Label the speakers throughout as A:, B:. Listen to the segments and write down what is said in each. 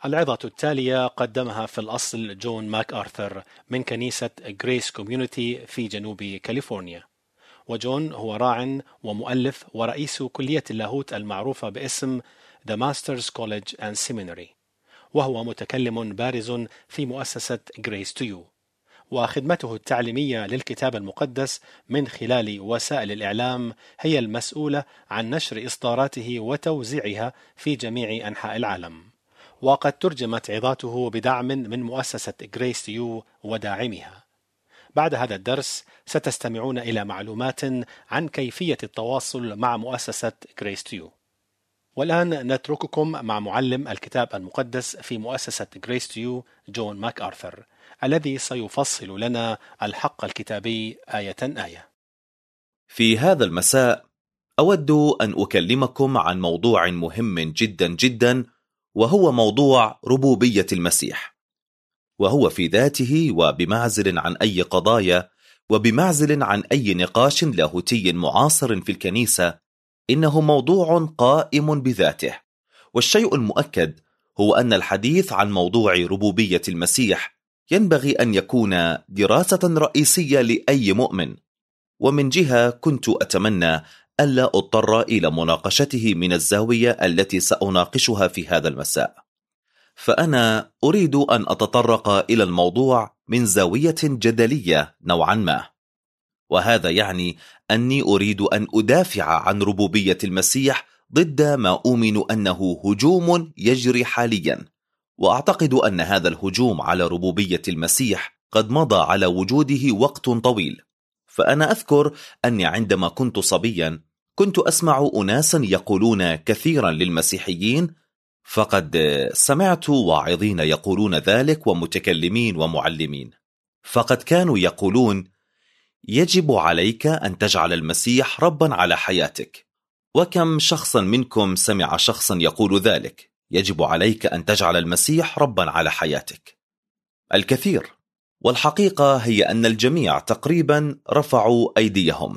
A: العظة التالية قدمها في الأصل جون ماك آرثر من كنيسة غريس كوميونيتي في جنوب كاليفورنيا. وجون هو راع ومؤلف ورئيس كلية اللاهوت المعروفة باسم The Masters College and Seminary، وهو متكلم بارز في مؤسسة Grace to You، وخدمته التعليمية للكتاب المقدس من خلال وسائل الإعلام هي المسؤولة عن نشر إصداراته وتوزيعها في جميع أنحاء العالم. وقد ترجمت عظاته بدعم من مؤسسة Grace to You وداعمها. بعد هذا الدرس ستستمعون إلى معلومات عن كيفية التواصل مع مؤسسة Grace to You. والآن نترككم مع معلم الكتاب المقدس في مؤسسة Grace to You جون ماك آرثر، الذي سيفصل لنا الحق الكتابي آية آية.
B: في هذا المساء أود أن أكلمكم عن موضوع مهم جدا جدا، وهو موضوع ربوبية المسيح، وهو في ذاته وبمعزل عن أي قضايا وبمعزل عن أي نقاش لاهوتي معاصر في الكنيسة، إنه موضوع قائم بذاته. والشيء المؤكد هو أن الحديث عن موضوع ربوبية المسيح ينبغي أن يكون دراسة رئيسية لأي مؤمن. ومن جهة كنت أتمنى ألا أضطر إلى مناقشته من الزاوية التي سأناقشها في هذا المساء، فأنا أريد أن أتطرق إلى الموضوع من زاوية جدلية نوعا ما، وهذا يعني أني أريد أن أدافع عن ربوبية المسيح ضد ما أؤمن أنه هجوم يجري حاليا. وأعتقد أن هذا الهجوم على ربوبية المسيح قد مضى على وجوده وقت طويل. فأنا أذكر أني عندما كنت صبيا كنت أسمع أناسا يقولون كثيرا للمسيحيين، فقد سمعت واعظين يقولون ذلك ومتكلمين ومعلمين، فقد كانوا يقولون: يجب عليك أن تجعل المسيح ربا على حياتك. وكم شخصا منكم سمع شخصا يقول ذلك: يجب عليك أن تجعل المسيح ربا على حياتك؟ الكثير. والحقيقة هي أن الجميع تقريبا رفعوا أيديهم: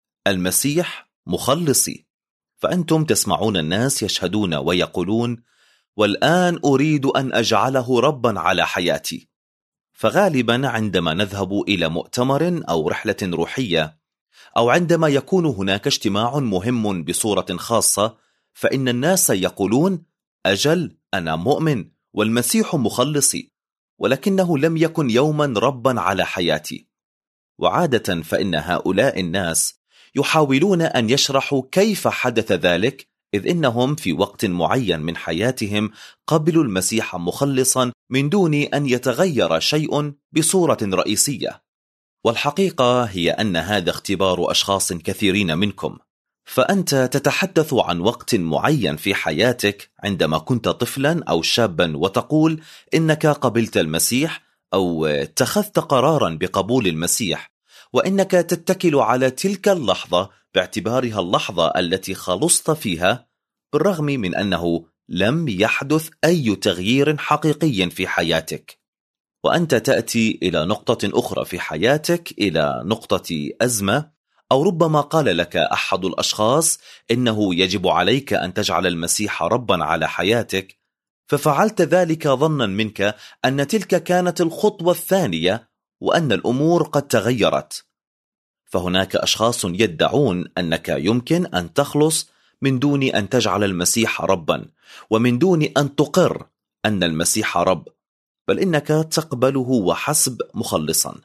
B: المسيح مخلصي. فأنتم تسمعون الناس يشهدون ويقولون: والآن أريد أن أجعله ربا على حياتي. فغالبا عندما نذهب إلى مؤتمر أو رحلة روحية، أو عندما يكون هناك اجتماع مهم بصورة خاصة، فإن الناس يقولون: أجل، أنا مؤمن والمسيح مخلصي، ولكنه لم يكن يوما ربا على حياتي. وعادة فإن هؤلاء الناس يحاولون أن يشرحوا كيف حدث ذلك، إذ إنهم في وقت معين من حياتهم قبلوا المسيح مخلصا من دون أن يتغير شيء بصورة رئيسية. والحقيقة هي أن هذا اختبار أشخاص كثيرين منكم. فأنت تتحدث عن وقت معين في حياتك عندما كنت طفلا أو شابا وتقول إنك قبلت المسيح أو اتخذت قرارا بقبول المسيح، وإنك تتكل على تلك اللحظة باعتبارها اللحظة التي خلصت فيها، بالرغم من أنه لم يحدث أي تغيير حقيقي في حياتك. وأنت تأتي إلى نقطة أخرى في حياتك، إلى نقطة أزمة، أو ربما قال لك أحد الأشخاص إنه يجب عليك أن تجعل المسيح ربا على حياتك، ففعلت ذلك ظنا منك أن تلك كانت الخطوة الثانية وأن الأمور قد تغيرت. فهناك أشخاص يدعون أنك يمكن أن تخلص من دون أن تجعل المسيح ربا، ومن دون أن تقر أن المسيح رب، بل إنك تقبله وحسب مخلصا.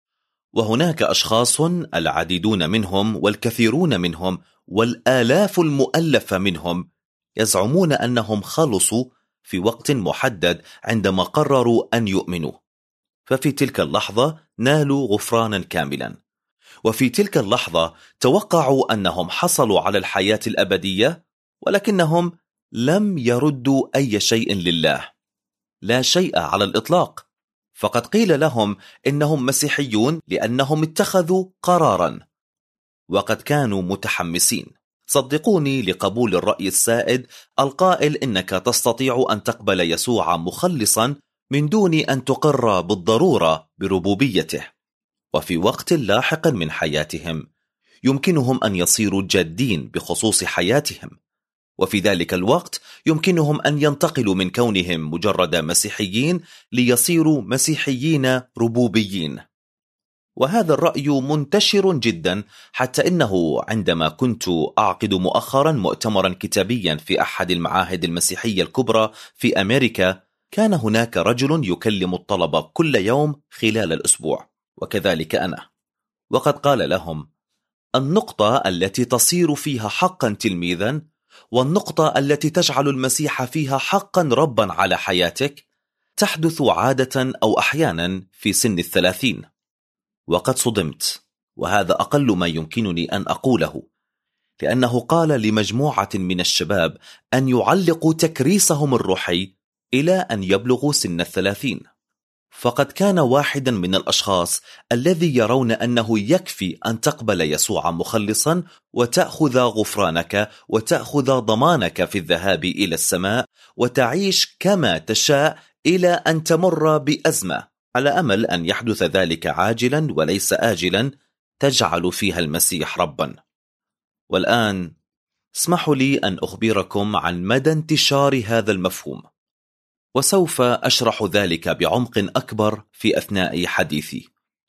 B: وهناك أشخاص، العديدون منهم والكثيرون منهم والآلاف المؤلفة منهم، يزعمون أنهم خلصوا في وقت محدد عندما قرروا أن يؤمنوا، ففي تلك اللحظة نالوا غفرانا كاملا، وفي تلك اللحظة توقعوا أنهم حصلوا على الحياة الأبدية، ولكنهم لم يردوا أي شيء لله، لا شيء على الإطلاق. فقد قيل لهم إنهم مسيحيون لأنهم اتخذوا قرارا، وقد كانوا متحمسين، صدقوني، لقبول الرأي السائد القائل إنك تستطيع أن تقبل يسوع مخلصا من دون أن تقر بالضرورة بربوبيته. وفي وقت لاحق من حياتهم يمكنهم أن يصيروا جادين بخصوص حياتهم، وفي ذلك الوقت يمكنهم أن ينتقلوا من كونهم مجرد مسيحيين ليصيروا مسيحيين ربوبيين. وهذا الرأي منتشر جدا، حتى إنه عندما كنت أعقد مؤخرا مؤتمرا كتابيا في أحد المعاهد المسيحية الكبرى في أمريكا، كان هناك رجل يكلم الطلبة كل يوم خلال الأسبوع، وكذلك أنا. وقد قال لهم: النقطة التي تصير فيها حقا تلميذا، والنقطة التي تجعل المسيح فيها حقا ربا على حياتك، تحدث عادة أو أحيانا في سن 30. وقد صدمت، وهذا أقل ما يمكنني أن أقوله، لأنه قال لمجموعة من الشباب أن يعلقوا تكريسهم الروحي إلى أن يبلغوا سن 30. فقد كان واحدا من الأشخاص الذي يرون أنه يكفي أن تقبل يسوع مخلصا وتأخذ غفرانك وتأخذ ضمانك في الذهاب إلى السماء وتعيش كما تشاء إلى أن تمر بأزمة، على أمل أن يحدث ذلك عاجلا وليس آجلا تجعل فيها المسيح ربا. والآن اسمحوا لي أن أخبركم عن مدى انتشار هذا المفهوم، وسوف أشرح ذلك بعمق أكبر في أثناء حديثي.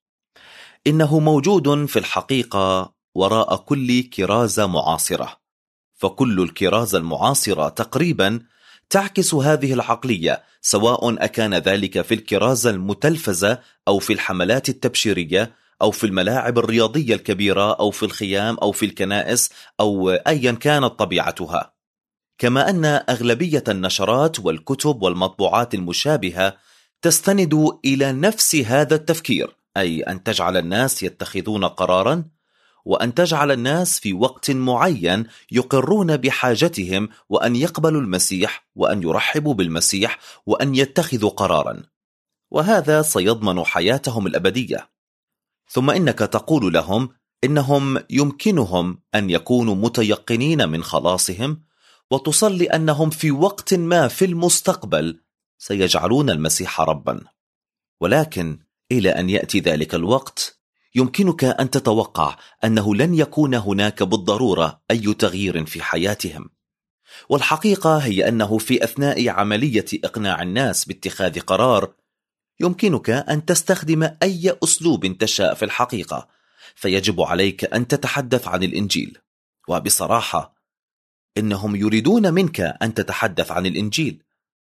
B: إنه موجود في الحقيقة وراء كل كرازة معاصرة، فكل الكرازة المعاصرة تقريبا تعكس هذه العقلية، سواء أكان ذلك في الكرازة المتلفزة أو في الحملات التبشيرية أو في الملاعب الرياضية الكبيرة أو في الخيام أو في الكنائس أو أيا كانت طبيعتها. كما أن أغلبية النشرات والكتب والمطبوعات المشابهة تستند إلى نفس هذا التفكير، أي أن تجعل الناس يتخذون قرارا، وأن تجعل الناس في وقت معين يقرون بحاجتهم وأن يقبلوا المسيح وأن يرحبوا بالمسيح وأن يتخذوا قرارا، وهذا سيضمن حياتهم الأبدية. ثم إنك تقول لهم إنهم يمكنهم أن يكونوا متيقنين من خلاصهم، وتصلي أنهم في وقت ما في المستقبل سيجعلون المسيح ربا. ولكن إلى أن يأتي ذلك الوقت يمكنك أن تتوقع أنه لن يكون هناك بالضرورة أي تغيير في حياتهم. والحقيقة هي أنه في أثناء عملية إقناع الناس باتخاذ قرار يمكنك أن تستخدم أي أسلوب تشاء في الحقيقة، فيجب عليك أن تتحدث عن الإنجيل. وبصراحة إنهم يريدون منك أن تتحدث عن الإنجيل،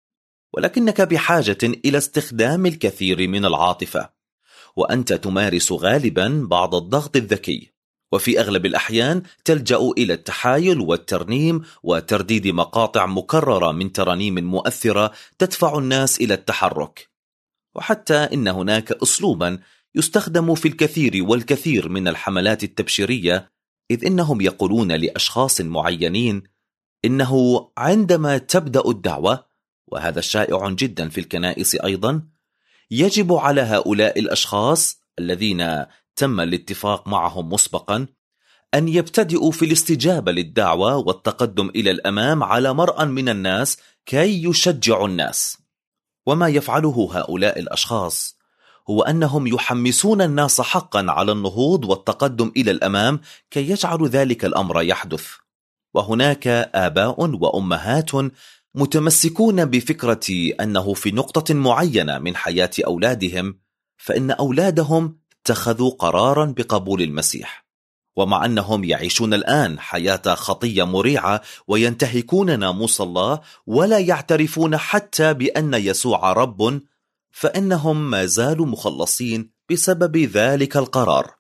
B: ولكنك بحاجة إلى استخدام الكثير من العاطفة، وأنت تمارس غالبا بعض الضغط الذكي، وفي أغلب الأحيان تلجأ إلى التحايل والترنيم وترديد مقاطع مكررة من ترانيم مؤثرة تدفع الناس إلى التحرك. وحتى إن هناك أسلوبا يستخدم في الكثير والكثير من الحملات التبشيرية، إذ إنهم يقولون لأشخاص معينين إنه عندما تبدأ الدعوة، وهذا شائع جدا في الكنائس أيضا، يجب على هؤلاء الأشخاص الذين تم الاتفاق معهم مسبقا أن يبتدئوا في الاستجابة للدعوة والتقدم إلى الأمام على مرأى من الناس كي يشجعوا الناس. وما يفعله هؤلاء الأشخاص هو أنهم يحمسون الناس حقا على النهوض والتقدم إلى الأمام كي يجعلوا ذلك الأمر يحدث. وهناك آباء وأمهات متمسكون بفكرة أنه في نقطة معينة من حياة أولادهم فإن أولادهم اتخذوا قرارا بقبول المسيح، ومع أنهم يعيشون الآن حياة خطية مريعة وينتهكون ناموس الله ولا يعترفون حتى بأن يسوع رب، فإنهم ما زالوا مخلصين بسبب ذلك القرار،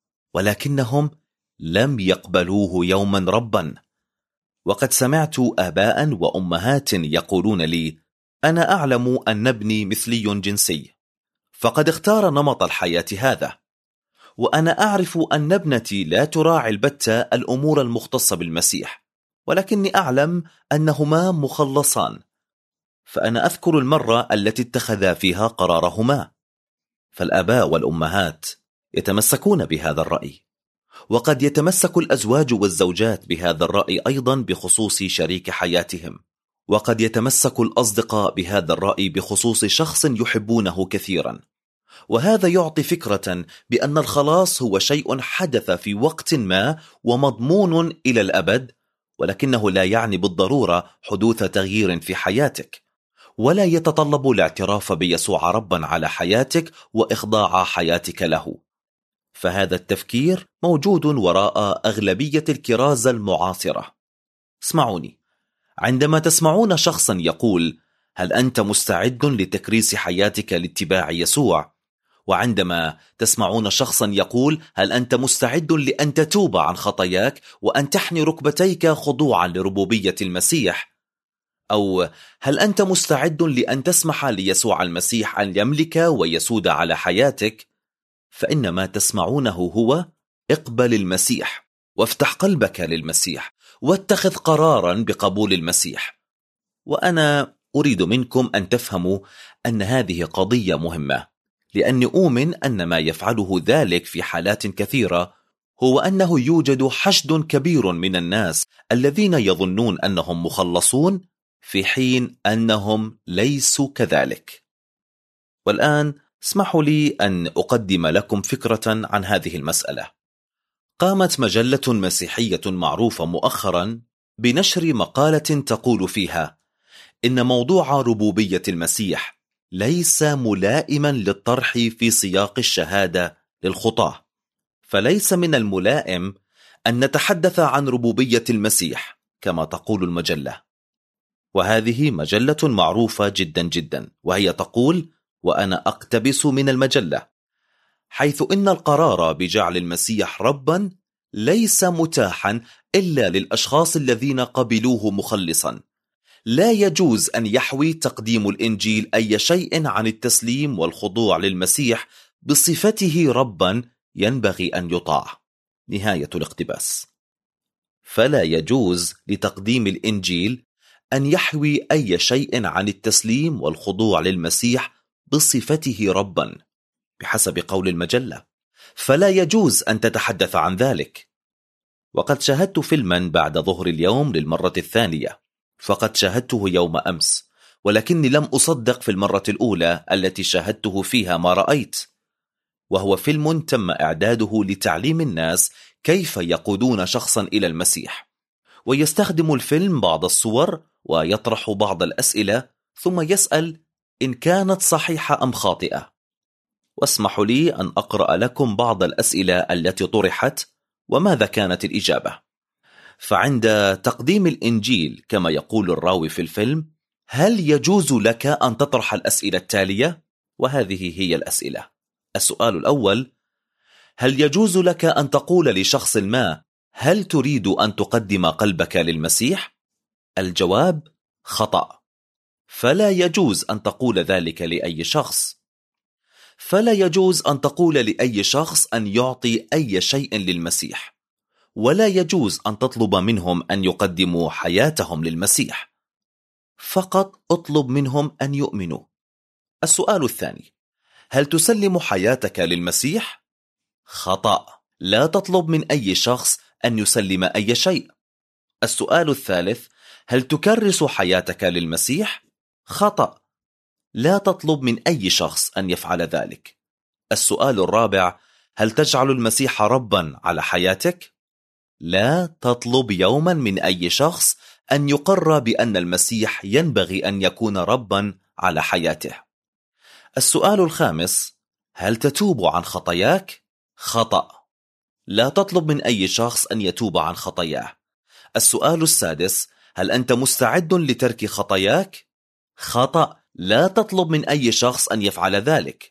B: ولكنهم لم يقبلوه يوما ربا. وقد سمعت آباء وأمهات يقولون لي: أنا أعلم أن ابني مثلي جنسي، فقد اختار نمط الحياة هذا، وأنا أعرف أن ابنتي لا تراعي البتة الأمور المختصة بالمسيح، ولكني أعلم أنهما مخلصان. فأنا أذكر المرة التي اتخذا فيها قرارهما. فالآباء والأمهات يتمسكون بهذا الرأي، وقد يتمسك الأزواج والزوجات بهذا الرأي أيضا بخصوص شريك حياتهم، وقد يتمسك الأصدقاء بهذا الرأي بخصوص شخص يحبونه كثيرا. وهذا يعطي فكرة بأن الخلاص هو شيء حدث في وقت ما ومضمون إلى الأبد، ولكنه لا يعني بالضرورة حدوث تغيير في حياتك، ولا يتطلب الاعتراف بيسوع ربا على حياتك وإخضاع حياتك له. فهذا التفكير موجود وراء أغلبية الكرازة المعاصرة. اسمعوني، عندما تسمعون شخصا يقول هل أنت مستعد لتكريس حياتك لاتباع يسوع، وعندما تسمعون شخصا يقول هل أنت مستعد لأن تتوب عن خطاياك وأن تحني ركبتيك خضوعا لربوبية المسيح، أو هل أنت مستعد لأن تسمح ليسوع المسيح أن يملك ويسود على حياتك، فإن ما تسمعونه هو اقبل المسيح وافتح قلبك للمسيح واتخذ قرارا بقبول المسيح. وأنا أريد منكم أن تفهموا أن هذه قضية مهمة، لأني أؤمن أن ما يفعله ذلك في حالات كثيرة هو أنه يوجد حشد كبير من الناس الذين يظنون أنهم مخلصون في حين أنهم ليسوا كذلك. والآن اسمحوا لي أن أقدم لكم فكرة عن هذه المسألة. قامت مجلة مسيحية معروفة مؤخرا بنشر مقالة تقول فيها إن موضوع ربوبية المسيح ليس ملائما للطرح في سياق الشهادة للخطاة، فليس من الملائم أن نتحدث عن ربوبية المسيح كما تقول المجلة. وهذه مجلة معروفة جدا جدا، وهي تقول، وأنا أقتبس من المجلة: حيث إن القرار بجعل المسيح ربا ليس متاحا إلا للأشخاص الذين قبلوه مخلصا، لا يجوز أن يحوي تقديم الإنجيل أي شيء عن التسليم والخضوع للمسيح بصفته ربا ينبغي أن يطاع. نهاية الاقتباس. فلا يجوز لتقديم الإنجيل أن يحوي أي شيء عن التسليم والخضوع للمسيح بصفته ربا بحسب قول المجلة، فلا يجوز أن تتحدث عن ذلك. وقد شاهدت فيلما بعد ظهر اليوم للمرة الثانية، فقد شاهدته يوم أمس، ولكني لم أصدق في المرة الأولى التي شاهدته فيها ما رأيت. وهو فيلم تم إعداده لتعليم الناس كيف يقودون شخصا إلى المسيح، ويستخدم الفيلم بعض الصور ويطرح بعض الأسئلة ثم يسأل إن كانت صحيحة أم خاطئة. واسمحوا لي أن أقرأ لكم بعض الأسئلة التي طرحت وماذا كانت الإجابة. فعند تقديم الإنجيل كما يقول الراوي في الفيلم، هل يجوز لك أن تطرح الأسئلة التالية؟ وهذه هي الأسئلة. السؤال الأول: هل يجوز لك أن تقول لشخص ما هل تريد أن تقدم قلبك للمسيح؟ الجواب: خطأ، فلا يجوز أن تقول ذلك لأي شخص. فلا يجوز أن تقول لأي شخص أن يعطي أي شيء للمسيح، ولا يجوز أن تطلب منهم أن يقدموا حياتهم للمسيح، فقط اطلب منهم أن يؤمنوا. السؤال الثاني: هل تسلم حياتك للمسيح؟ خطأ، لا تطلب من أي شخص أن يسلم أي شيء. السؤال الثالث: هل تكرس حياتك للمسيح؟ خطأ، لا تطلب من أي شخص أن يفعل ذلك. السؤال الرابع: هل تجعل المسيح ربا على حياتك؟ لا تطلب يوما من أي شخص أن يقر بأن المسيح ينبغي أن يكون ربا على حياته. السؤال الخامس: هل تتوب عن خطاياك؟ خطأ، لا تطلب من أي شخص أن يتوب عن خطاياه. السؤال السادس: هل أنت مستعد لترك خطاياك؟ خطأ، لا تطلب من أي شخص أن يفعل ذلك.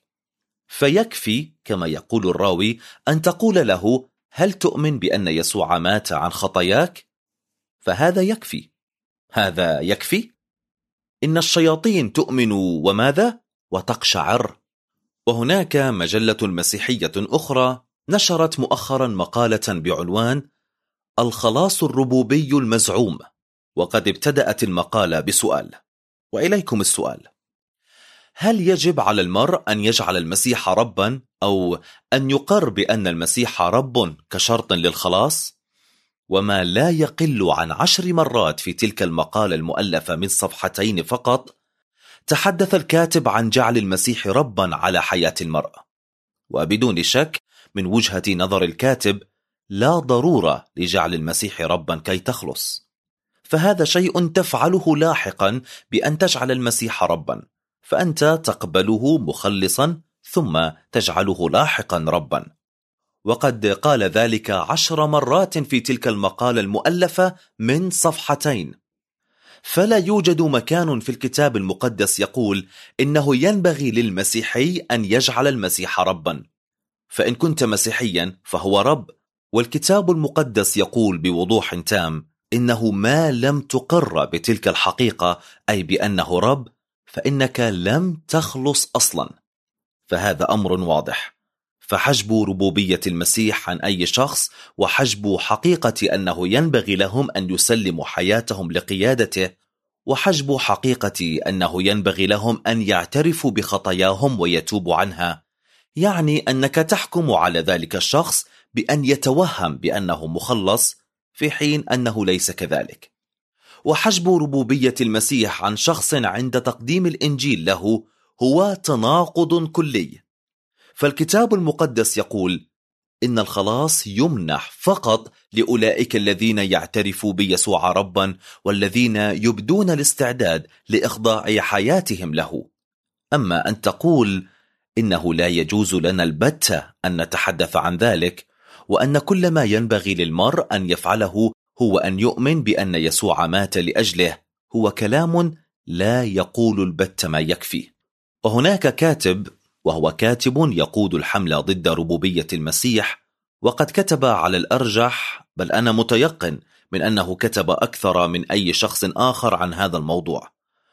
B: فيكفي كما يقول الراوي أن تقول له هل تؤمن بأن يسوع مات عن خطاياك؟ فهذا يكفي. هذا يكفي؟ إن الشياطين تؤمن وماذا؟ وتقشعر. وهناك مجلة مسيحية أخرى نشرت مؤخرا مقالة بعنوان الخلاص الربوبي المزعوم، وقد ابتدأت المقالة بسؤال، وإليكم السؤال: هل يجب على المرء أن يجعل المسيح ربا أو أن يقر بأن المسيح رب كشرط للخلاص؟ وما لا يقل عن 10 مرات في تلك المقالة المؤلفة من صفحتين فقط تحدث الكاتب عن جعل المسيح ربا على حياة المرء. وبدون شك من وجهة نظر الكاتب لا ضرورة لجعل المسيح ربا كي تخلص، فهذا شيء تفعله لاحقا بأن تجعل المسيح ربا، فأنت تقبله مخلصا ثم تجعله لاحقا ربا. وقد قال ذلك 10 مرات في تلك المقالة المؤلفة من صفحتين. فلا يوجد مكان في الكتاب المقدس يقول إنه ينبغي للمسيحي أن يجعل المسيح ربا، فإن كنت مسيحيا فهو رب. والكتاب المقدس يقول بوضوح تام إنه ما لم تقر بتلك الحقيقة، أي بأنه رب، فإنك لم تخلص أصلا. فهذا أمر واضح. فحجب ربوبية المسيح عن أي شخص وحجب حقيقة أنه ينبغي لهم أن يسلموا حياتهم لقيادته، وحجب حقيقة أنه ينبغي لهم أن يعترفوا بخطاياهم ويتوبوا عنها، يعني أنك تحكم على ذلك الشخص بأن يتوهم بأنه مخلص في حين أنه ليس كذلك. وحجب ربوبية المسيح عن شخص عند تقديم الإنجيل له هو تناقض كلي. فالكتاب المقدس يقول إن الخلاص يمنح فقط لأولئك الذين يعترفوا بيسوع ربا والذين يبدون الاستعداد لإخضاع حياتهم له. أما أن تقول إنه لا يجوز لنا البتة أن نتحدث عن ذلك، وأن كل ما ينبغي للمرء أن يفعله هو أن يؤمن بأن يسوع مات لأجله، هو كلام لا يقول البتة ما يكفي. وهناك كاتب، وهو كاتب يقود الحملة ضد ربوبية المسيح، وقد كتب على الأرجح، بل أنا متيقن من أنه كتب أكثر من أي شخص آخر عن هذا الموضوع،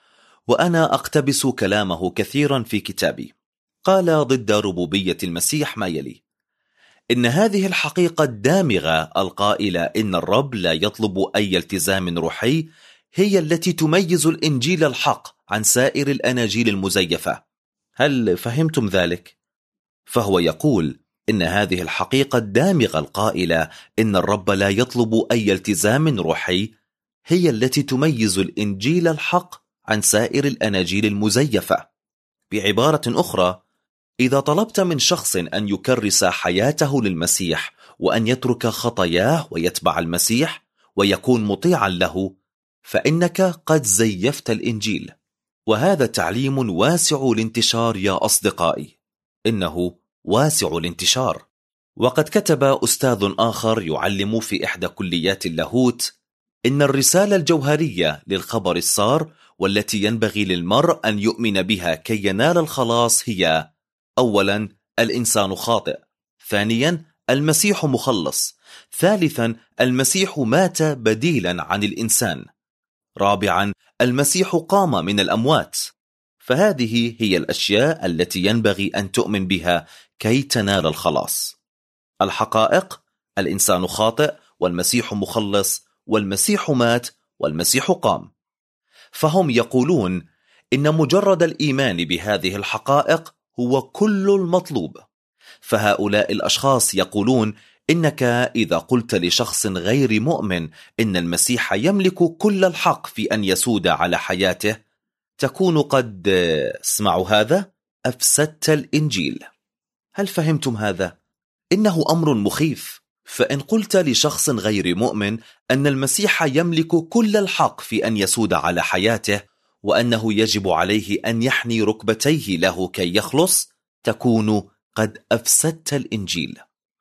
B: وأنا أقتبس كلامه كثيرا في كتابي. قال ضد ربوبية المسيح ما يلي: إن هذه الحقيقة الدامغة القائلة إن الرب لا يطلب أي التزام روحي هي التي تميز الإنجيل الحق عن سائر الأناجيل المزيفة. هل فهمتم ذلك؟ فهو يقول إن هذه الحقيقة الدامغة القائلة إن الرب لا يطلب أي التزام روحي هي التي تميز الإنجيل الحق عن سائر الأناجيل المزيفة. بعبارة أخرى، إذا طلبت من شخص أن يكرس حياته للمسيح وأن يترك خطاياه ويتبع المسيح ويكون مطيعا له، فإنك قد زيفت الإنجيل. وهذا تعليم واسع الانتشار يا أصدقائي، إنه واسع الانتشار. وقد كتب أستاذ آخر يعلم في إحدى كليات اللاهوت إن الرسالة الجوهرية للخبر السار والتي ينبغي للمرء أن يؤمن بها كي ينال الخلاص هي: أولا، الإنسان خاطئ. ثانيا، المسيح مخلص. ثالثا، المسيح مات بديلا عن الإنسان. رابعا، المسيح قام من الأموات. فهذه هي الأشياء التي ينبغي أن تؤمن بها كي تنال الخلاص. الحقائق: الإنسان خاطئ، والمسيح مخلص، والمسيح مات، والمسيح قام. فهم يقولون إن مجرد الإيمان بهذه الحقائق هو كل المطلوب. فهؤلاء الأشخاص يقولون إنك إذا قلت لشخص غير مؤمن إن المسيح يملك كل الحق في أن يسود على حياته، تكون قد اسمعوا هذا أفسدت الإنجيل. هل فهمتم هذا؟ إنه أمر مخيف. فإن قلت لشخص غير مؤمن أن المسيح يملك كل الحق في أن يسود على حياته وأنه يجب عليه أن يحني ركبتيه له كي يخلص، تكون قد أفسدت الإنجيل.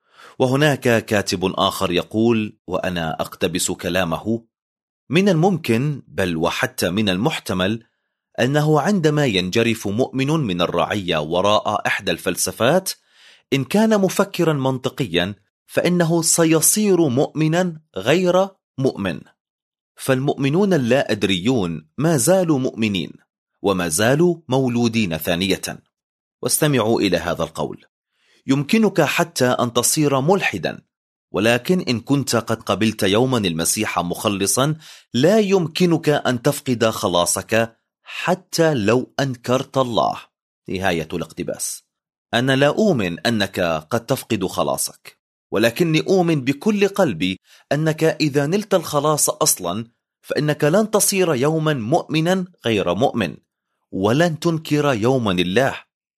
B: وهناك كاتب آخر يقول، وأنا أقتبس كلامه: من الممكن بل وحتى من المحتمل أنه عندما ينجرف مؤمن من الرعية وراء إحدى الفلسفات، إن كان مفكرا منطقيا فإنه سيصير مؤمنا غير مؤمن. فالمؤمنون اللا أدريون ما زالوا مؤمنين وما زالوا مولودين ثانية. واستمعوا إلى هذا القول: يمكنك حتى أن تصير ملحدا، ولكن إن كنت قد قبلت يوما المسيح مخلصا لا يمكنك أن تفقد خلاصك حتى لو أنكرت الله. نهاية الاقتباس. أنا لا أؤمن أنك قد تفقد خلاصك، ولكني أؤمن بكل قلبي أنك إذا نلت الخلاص أصلا فإنك لن تصير يوما مؤمنا غير مؤمن، ولن تنكر يوما الله.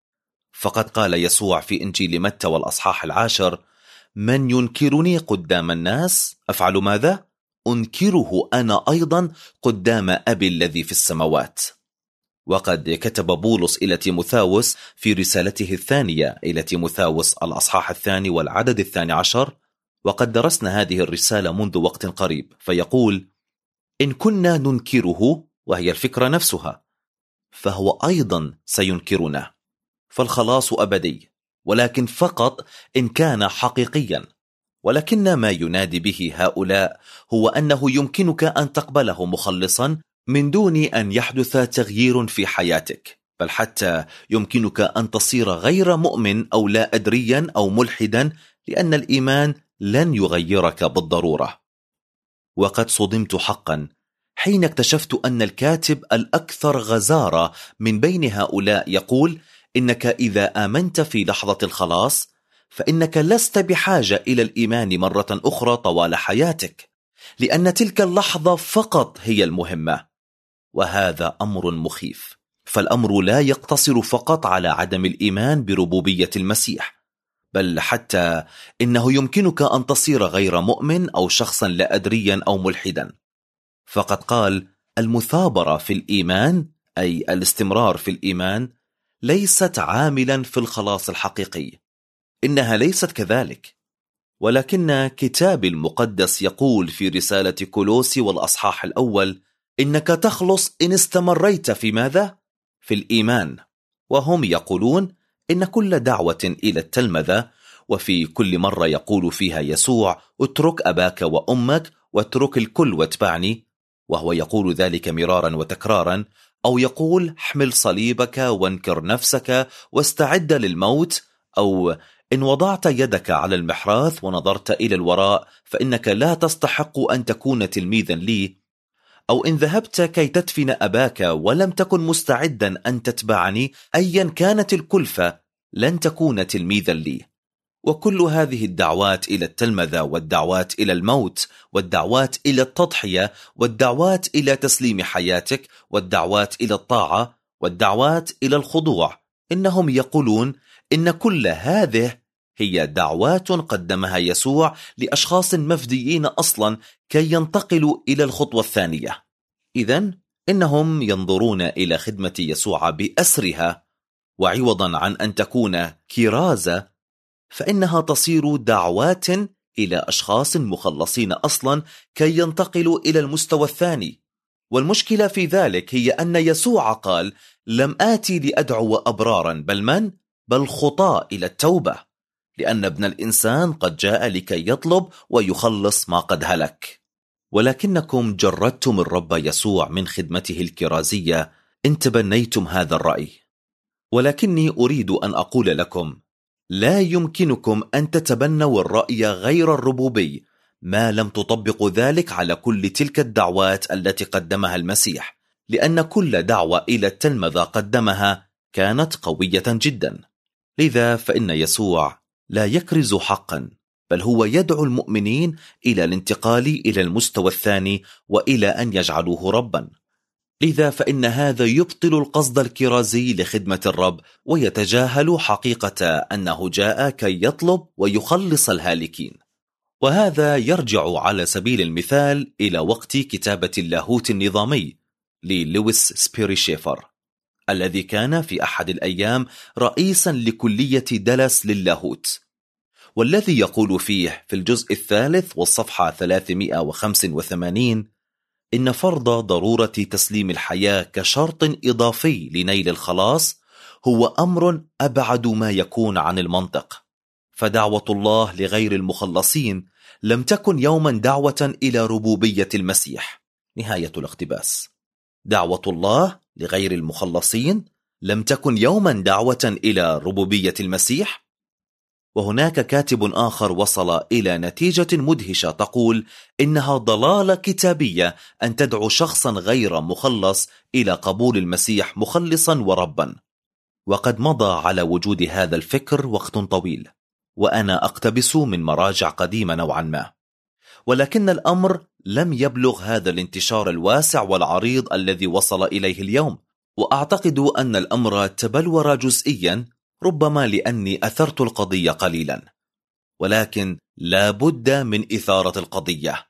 B: فقد قال يسوع في إنجيل متى والأصحاح 10: من ينكرني قدام الناس أفعل ماذا؟ أنكره أنا أيضا قدام أبي الذي في السماوات. وقد كتب بولس إلى تيموثاوس في رسالته الثانية إلى تيموثاوس الأصحاح 2 والعدد 12، وقد درسنا هذه الرسالة منذ وقت قريب، فيقول: إن كنا ننكره، وهي الفكرة نفسها، فهو أيضا سينكرنا. فالخلاص أبدي، ولكن فقط إن كان حقيقيا. ولكن ما ينادي به هؤلاء هو أنه يمكنك أن تقبله مخلصا من دون أن يحدث تغيير في حياتك، بل حتى يمكنك أن تصير غير مؤمن أو لا أدريا أو ملحدا، لأن الإيمان لن يغيرك بالضرورة. وقد صدمت حقا حين اكتشفت أن الكاتب الأكثر غزارة من بين هؤلاء يقول إنك إذا آمنت في لحظة الخلاص فإنك لست بحاجة إلى الإيمان مرة أخرى طوال حياتك، لأن تلك اللحظة فقط هي المهمة. وهذا أمر مخيف، فالأمر لا يقتصر فقط على عدم الإيمان بربوبية المسيح، بل حتى إنه يمكنك أن تصير غير مؤمن أو شخصا لا أدريا أو ملحدا. فقد قال: المثابرة في الإيمان، أي الاستمرار في الإيمان، ليست عاملا في الخلاص الحقيقي. إنها ليست كذلك. ولكن كتاب المقدس يقول في رسالة كولوسي والأصحاح 1 إنك تخلص إن استمريت في ماذا؟ في الإيمان. وهم يقولون إن كل دعوة إلى التلمذة، وفي كل مرة يقول فيها يسوع: اترك أباك وأمك واترك الكل واتبعني، وهو يقول ذلك مرارا وتكرارا، أو يقول: احمل صليبك وانكر نفسك واستعد للموت، أو إن وضعت يدك على المحراث ونظرت إلى الوراء فإنك لا تستحق أن تكون تلميذا لي، أو إن ذهبت كي تدفن أباك ولم تكن مستعدا أن تتبعني، أيا كانت الكلفة، لن تكون تلميذا لي. وكل هذه الدعوات إلى التلمذة، والدعوات إلى الموت، والدعوات إلى التضحية، والدعوات إلى تسليم حياتك، والدعوات إلى الطاعة، والدعوات إلى الخضوع، إنهم يقولون إن كل هذه هي دعوات قدمها يسوع لأشخاص مفديين أصلا كي ينتقلوا إلى الخطوة الثانية. إذن إنهم ينظرون إلى خدمة يسوع بأسرها، وعوضا عن أن تكون كرازة فإنها تصير دعوات إلى أشخاص مخلصين أصلا كي ينتقلوا إلى المستوى الثاني. والمشكلة في ذلك هي أن يسوع قال: لم آتي لأدعو أبرارا بل خطاة إلى التوبة، لأن ابن الإنسان قد جاء لكي يطلب ويخلص ما قد هلك. ولكنكم جردتم الرب يسوع من خدمته الكرازية إن تبنيتم هذا الرأي. ولكني أريد أن أقول لكم: لا يمكنكم أن تتبنوا الرأي غير الربوبي ما لم تطبقوا ذلك على كل تلك الدعوات التي قدمها المسيح، لأن كل دعوة إلى التلمذة قدمها كانت قوية جدا. لذا فإن يسوع لا يكرز حقا، بل هو يدعو المؤمنين إلى الانتقال إلى المستوى الثاني وإلى أن يجعلوه ربا. لذا فإن هذا يبطل القصد الكرازي لخدمة الرب، ويتجاهل حقيقة أنه جاء كي يطلب ويخلص الهالكين. وهذا يرجع على سبيل المثال إلى وقت كتابة اللاهوت النظامي للويس سبيري شيفر، الذي كان في أحد الأيام رئيسا لكلية دالاس للاهوت، والذي يقول فيه في الجزء 3 والصفحة 385: إن فرض ضرورة تسليم الحياة كشرط إضافي لنيل الخلاص هو أمر أبعد ما يكون عن المنطق. فدعوة الله لغير المخلصين لم تكن يوما دعوة إلى ربوبية المسيح. نهاية الاقتباس. دعوة الله لغير المخلصين لم تكن يوما دعوة إلى ربوبية المسيح. وهناك كاتب آخر وصل إلى نتيجة مدهشة تقول إنها ضلالة كتابية أن تدعو شخصا غير مخلص إلى قبول المسيح مخلصا وربا. وقد مضى على وجود هذا الفكر وقت طويل، وأنا أقتبس من مراجع قديمة نوعا ما، ولكن الأمر لم يبلغ هذا الانتشار الواسع والعريض الذي وصل إليه اليوم. وأعتقد أن الأمر تبلور جزئيا، ربما لأني أثرت القضية قليلا، ولكن لا بد من إثارة القضية.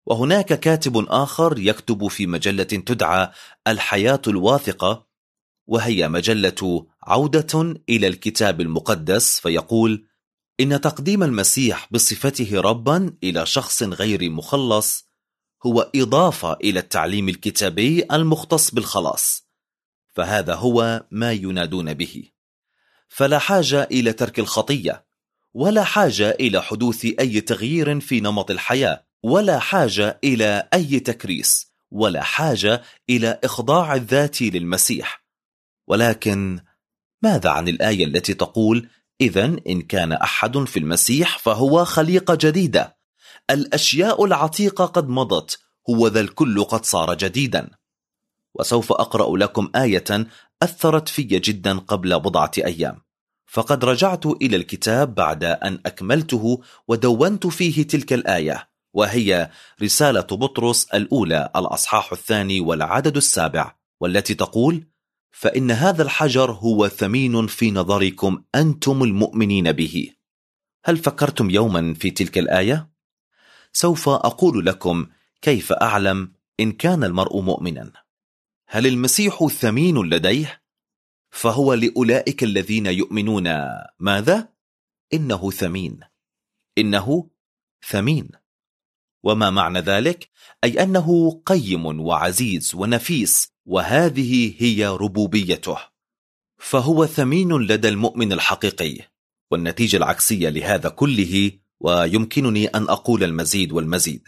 B: وهناك كاتب آخر يكتب في مجلة تدعى الحياة الواثقة، وهي مجلة عودة إلى الكتاب المقدس، فيقول إن تقديم المسيح بصفته ربا إلى شخص غير مخلص هو إضافة إلى التعليم الكتابي المختص بالخلاص، فهذا هو ما ينادون به. فلا حاجة إلى ترك الخطية، ولا حاجة إلى حدوث أي تغيير في نمط الحياة، ولا حاجة إلى أي تكريس، ولا حاجة إلى إخضاع الذات للمسيح. ولكن ماذا عن الآية التي تقول إذن إن كان أحد في المسيح فهو خليقة جديدة، الأشياء العتيقة قد مضت، هو ذا الكل قد صار جديدا. وسوف أقرأ لكم آية أثرت في جدا قبل بضعة أيام، فقد رجعت إلى الكتاب بعد أن أكملته ودونت فيه تلك الآية، وهي رسالة بطرس الأولى الأصحاح 2 والعدد 7، والتي تقول: فإن هذا الحجر هو ثمين في نظركم أنتم المؤمنين به. هل فكرتم يوما في تلك الآية؟ سوف أقول لكم كيف أعلم إن كان المرء مؤمنا. هل المسيح ثمين لديه؟ فهو لأولئك الذين يؤمنون ماذا؟ إنه ثمين. إنه ثمين. وما معنى ذلك؟ أي أنه قيم وعزيز ونفيس، وهذه هي ربوبيته، فهو ثمين لدى المؤمن الحقيقي. والنتيجة العكسية لهذا كله، ويمكنني أن أقول المزيد والمزيد،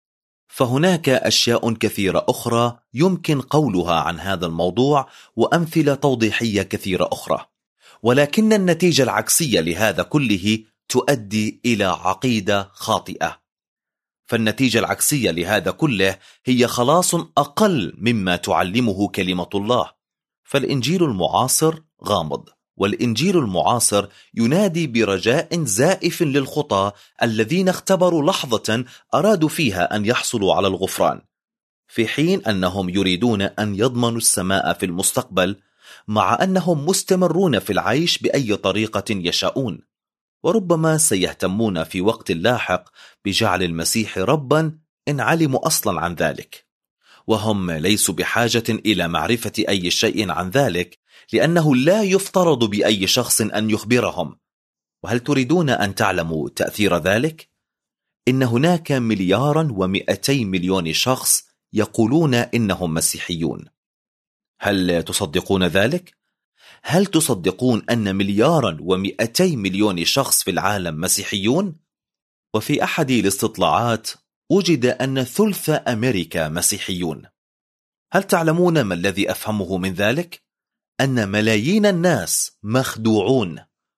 B: فهناك أشياء كثيرة أخرى يمكن قولها عن هذا الموضوع، وأمثلة توضيحية كثيرة أخرى، ولكن النتيجة العكسية لهذا كله تؤدي إلى عقيدة خاطئة. فالنتيجة العكسية لهذا كله هي خلاص أقل مما تعلمه كلمة الله. فالإنجيل المعاصر غامض، والإنجيل المعاصر ينادي برجاء زائف للخطاة الذين اختبروا لحظة أرادوا فيها أن يحصلوا على الغفران، في حين أنهم يريدون أن يضمنوا السماء في المستقبل، مع أنهم مستمرون في العيش بأي طريقة يشاءون، وربما سيهتمون في وقت لاحق بجعل المسيح ربا إن علموا أصلا عن ذلك، وهم ليسوا بحاجة إلى معرفة أي شيء عن ذلك، لأنه لا يفترض بأي شخص أن يخبرهم. وهل تريدون أن تعلموا تأثير ذلك؟ إن هناك 1,200,000,000 شخص يقولون إنهم مسيحيون. هل تصدقون ذلك؟ هل تصدقون أن 1,200,000,000 شخص في العالم مسيحيون؟ وفي أحد الاستطلاعات وجد أن ثلث أمريكا مسيحيون. هل تعلمون ما الذي أفهمه من ذلك؟ أن ملايين الناس مخدوعون.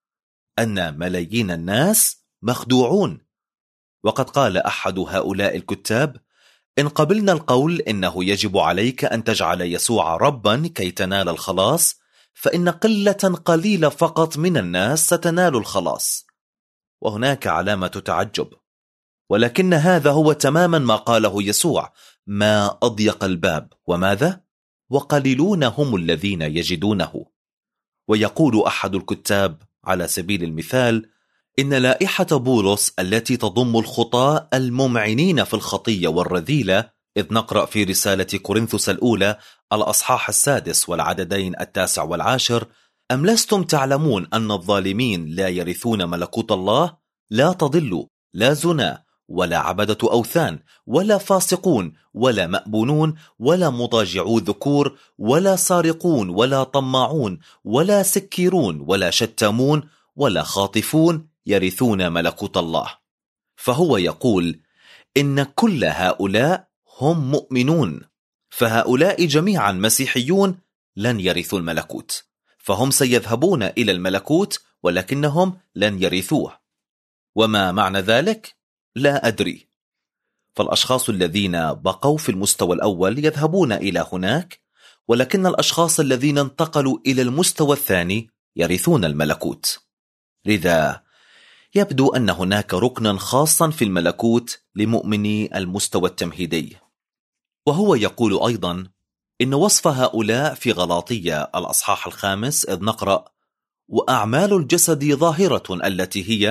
B: أن ملايين الناس مخدوعون. وقد قال أحد هؤلاء الكتاب: إن قبلنا القول إنه يجب عليك أن تجعل يسوع ربا كي تنال الخلاص، فإن قلة قليلة فقط من الناس ستنال الخلاص. وهناك علامة تعجب، ولكن هذا هو تماما ما قاله يسوع: ما أضيق الباب، وماذا؟ وقليلون هم الذين يجدونه. ويقول أحد الكتاب على سبيل المثال إن لائحة بولس التي تضم الخطاة الممعنين في الخطية والرذيلة، إذ نقرأ في رسالة كورنثوس الأولى الأصحاح 6 والعددين 9 و10: أم لستم تعلمون أن الظالمين لا يرثون ملكوت الله؟ لا تضلوا، لا زنا، ولا عبدة أوثان، ولا فاسقون، ولا مأبونون، ولا مضاجعو ذكور، ولا سارقون، ولا طماعون، ولا سكيرون، ولا شتامون، ولا خاطفون يرثون ملكوت الله. فهو يقول إن كل هؤلاء هم مؤمنون، فهؤلاء جميعا مسيحيون لن يرثوا الملكوت، فهم سيذهبون إلى الملكوت ولكنهم لن يرثوه. وما معنى ذلك؟ لا أدري. فالأشخاص الذين بقوا في المستوى الأول يذهبون إلى هناك، ولكن الأشخاص الذين انتقلوا إلى المستوى الثاني يرثون الملكوت. لذا يبدو أن هناك ركنا خاصا في الملكوت لمؤمني المستوى التمهيدي. وهو يقول أيضا إن وصف هؤلاء في غلاطية الأصحاح 5 إذ نقرأ: وأعمال الجسد ظاهرة التي هي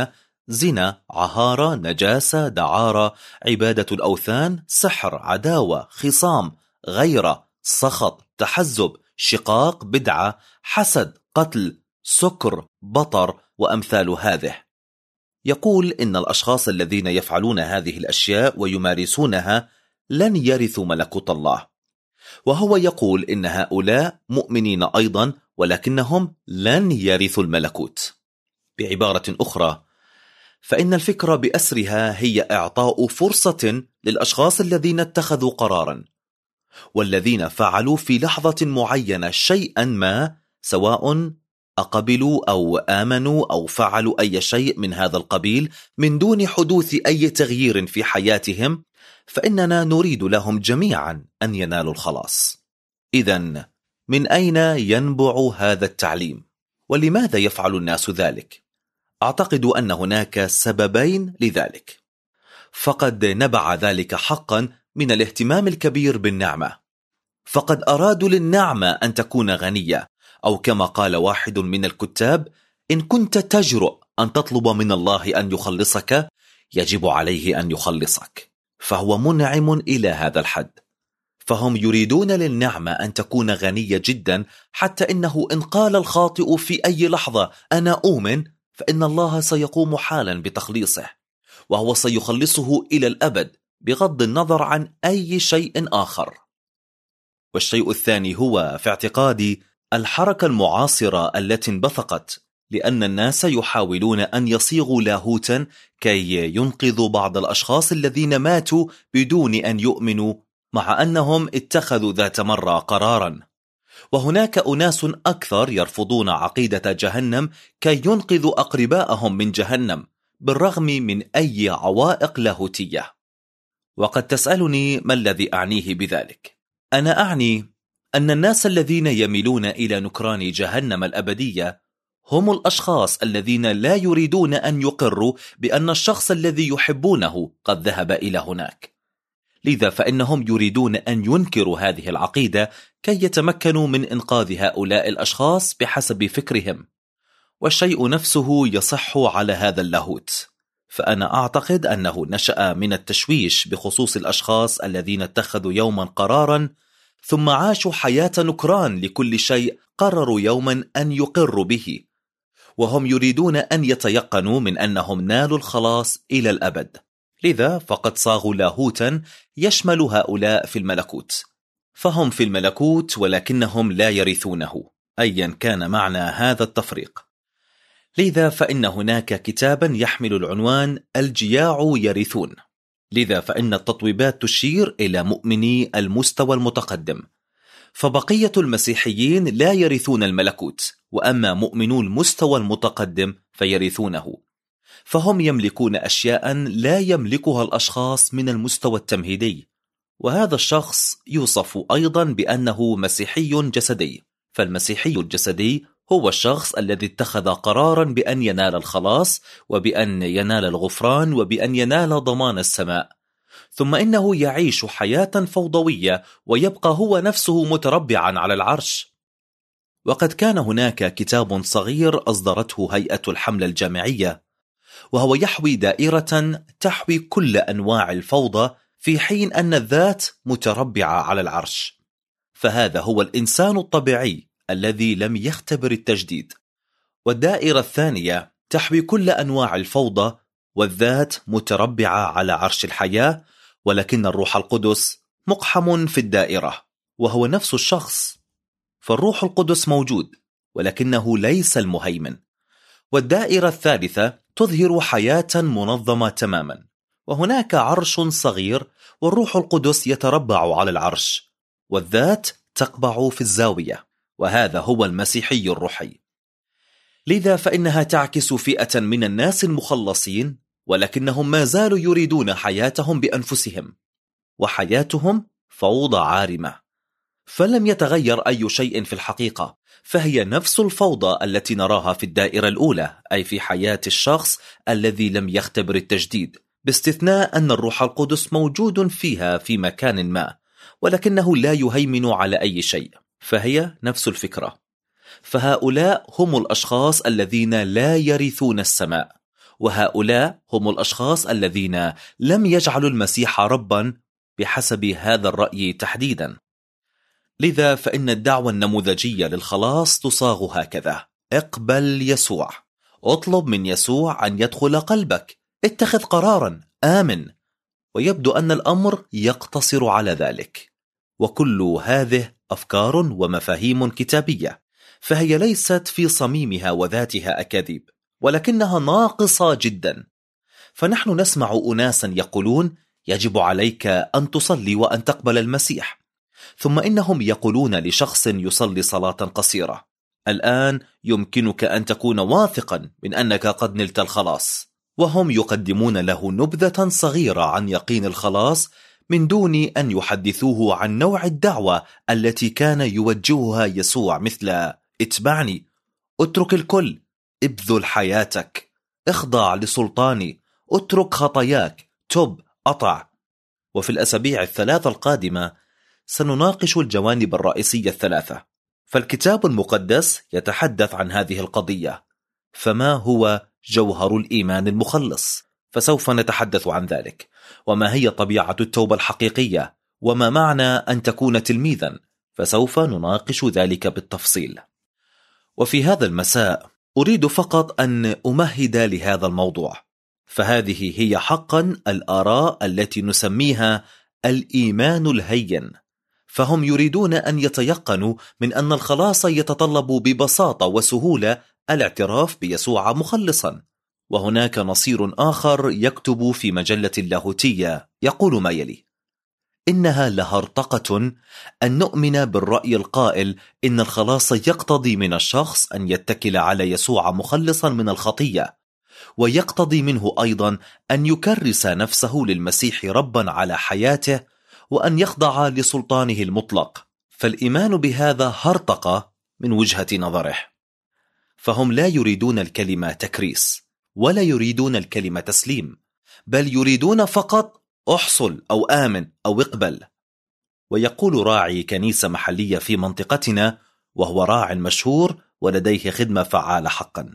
B: زنا، عهارة، نجاسة، دعارة، عبادة الأوثان، سحر، عداوة، خصام، غيرة، سخط، تحزب، شقاق، بدعة، حسد، قتل، سكر، بطر، وأمثال هذه. يقول إن الأشخاص الذين يفعلون هذه الأشياء ويمارسونها لن يرثوا ملكوت الله، وهو إن إن هؤلاء مؤمنين أيضا ولكنهم لن يرثوا الملكوت. بعبارة أخرى، فإن الفكرة بأسرها هي إعطاء فرصة للأشخاص الذين اتخذوا قرارا والذين فعلوا في لحظة معينة شيئا ما، سواء أقبلوا أو آمنوا أو فعلوا أي شيء من هذا القبيل من دون حدوث أي تغيير في حياتهم، فإننا نريد لهم جميعا أن ينالوا الخلاص. إذن من أين ينبع هذا التعليم؟ ولماذا يفعل الناس ذلك؟ أعتقد أن هناك سببين لذلك. فقد نبع ذلك حقا من الاهتمام الكبير بالنعمة، فقد أرادوا للنعمة أن تكون غنية، أو كما قال واحد من الكتاب: إن كنت تجرؤ أن تطلب من الله أن يخلصك يجب عليه أن يخلصك، فهو منعم إلى هذا الحد. فهم يريدون للنعمة أن تكون غنية جدا، حتى إنه إن قال الخاطئ في أي لحظة أنا أؤمن، فإن الله سيقوم حالا بتخليصه، وهو سيخلصه إلى الأبد بغض النظر عن أي شيء آخر. والشيء الثاني هو في اعتقادي الحركة المعاصرة التي انبثقت، لأن الناس يحاولون أن يصيغوا لاهوتا كي ينقذوا بعض الأشخاص الذين ماتوا بدون أن يؤمنوا، مع أنهم اتخذوا ذات مرة قرارا. وهناك أناس أكثر يرفضون عقيدة جهنم كي ينقذوا أقرباءهم من جهنم بالرغم من أي عوائق لاهوتية. وقد تسألني ما الذي أعنيه بذلك؟ أنا أعني أن الناس الذين يميلون إلى نكران جهنم الأبدية هم الأشخاص الذين لا يريدون أن يقروا بأن الشخص الذي يحبونه قد ذهب إلى هناك، لذا فإنهم يريدون أن ينكروا هذه العقيدة كي يتمكنوا من إنقاذ هؤلاء الأشخاص بحسب فكرهم. والشيء نفسه يصح على هذا اللاهوت. فأنا أعتقد أنه نشأ من التشويش بخصوص الأشخاص الذين اتخذوا يوما قرارا ثم عاشوا حياة نكران لكل شيء قرروا يوما أن يقروا به، وهم يريدون أن يتيقنوا من أنهم نالوا الخلاص إلى الأبد. لذا فقد صاغوا لاهوتا يشمل هؤلاء في الملكوت، فهم في الملكوت ولكنهم لا يرثونه، أيا كان معنى هذا التفريق. لذا فإن هناك كتابا يحمل العنوان الجياع يرثون. لذا فإن التطويبات تشير إلى مؤمني المستوى المتقدم، فبقية المسيحيين لا يرثون الملكوت، وأما مؤمنو المستوى المتقدم فيرثونه، فهم يملكون أشياء لا يملكها الأشخاص من المستوى التمهيدي. وهذا الشخص يوصف أيضا بأنه مسيحي جسدي، فالمسيحي الجسدي هو الشخص الذي اتخذ قرارا بأن ينال الخلاص وبأن ينال الغفران وبأن ينال ضمان السماء، ثم إنه يعيش حياة فوضوية ويبقى هو نفسه متربعا على العرش. وقد كان هناك كتاب صغير أصدرته هيئة الحملة الجامعية، وهو يحوي دائرة تحوي كل أنواع الفوضى في حين أن الذات متربعة على العرش. فهذا هو الإنسان الطبيعي الذي لم يختبر التجديد. والدائرة الثانية تحوي كل أنواع الفوضى والذات متربعة على عرش الحياة، ولكن الروح القدس مقحم في الدائرة وهو نفس الشخص. فالروح القدس موجود ولكنه ليس المهيمن. والدائرة الثالثة تظهر حياة منظمة تماما، وهناك عرش صغير والروح القدس يتربع على العرش والذات تقبع في الزاوية، وهذا هو المسيحي الروحي. لذا فإنها تعكس فئة من الناس المخلصين، ولكنهم ما زالوا يريدون حياتهم بأنفسهم، وحياتهم فوضى عارمة، فلم يتغير أي شيء في الحقيقة، فهي نفس الفوضى التي نراها في الدائرة الأولى، أي في حياة الشخص الذي لم يختبر التجديد، باستثناء أن الروح القدس موجود فيها في مكان ما، ولكنه لا يهيمن على أي شيء، فهي نفس الفكرة. فهؤلاء هم الأشخاص الذين لا يرثون السماء، وهؤلاء هم الأشخاص الذين لم يجعلوا المسيح ربا بحسب هذا الرأي تحديدا. لذا فإن الدعوة النموذجية للخلاص تصاغ هكذا: اقبل يسوع، اطلب من يسوع أن يدخل قلبك، اتخذ قرارا، آمن. ويبدو أن الأمر يقتصر على ذلك. وكل هذه أفكار ومفاهيم كتابية، فهي ليست في صميمها وذاتها أكاذيب، ولكنها ناقصة جدا. فنحن نسمع أناسا يقولون يجب عليك أن تصلي وأن تقبل المسيح، ثم إنهم يقولون لشخص يصلي صلاة قصيرة: الآن يمكنك أن تكون واثقا من أنك قد نلت الخلاص، وهم يقدمون له نبذة صغيرة عن يقين الخلاص من دون أن يحدثوه عن نوع الدعوة التي كان يوجهها يسوع، مثل: اتبعني، اترك الكل، ابذل حياتك، اخضع لسلطاني، اترك خطاياك، تب، أطع. وفي الأسابيع الثلاثة القادمة سنناقش الجوانب الرئيسية الثلاثة. فالكتاب المقدس يتحدث عن هذه القضية، فما هو جوهر الإيمان المخلص؟ فسوف نتحدث عن ذلك. وما هي طبيعة التوبة الحقيقية؟ وما معنى أن تكون تلميذا؟ فسوف نناقش ذلك بالتفصيل. وفي هذا المساء أريد فقط أن أمهد لهذا الموضوع، فهذه هي حقا الآراء التي نسميها الإيمان الهين. فهم يريدون أن يتيقنوا من أن الخلاص يتطلب ببساطة وسهولة الاعتراف بيسوع مخلصا. وهناك نصير آخر يكتب في مجلة اللاهوتية يقول ما يلي: إنها لهرطقة أن نؤمن بالرأي القائل إن الخلاص يقتضي من الشخص أن يتكل على يسوع مخلصا من الخطية، ويقتضي منه أيضا أن يكرس نفسه للمسيح ربا على حياته، وأن يخضع لسلطانه المطلق. فالإيمان بهذا هرطقة من وجهة نظره. فهم لا يريدون الكلمة تكريس، ولا يريدون الكلمة تسليم، بل يريدون فقط احصل أو آمن أو اقبل. ويقول راعي كنيسة محلية في منطقتنا، وهو راع مشهور ولديه خدمة فعالة حقا: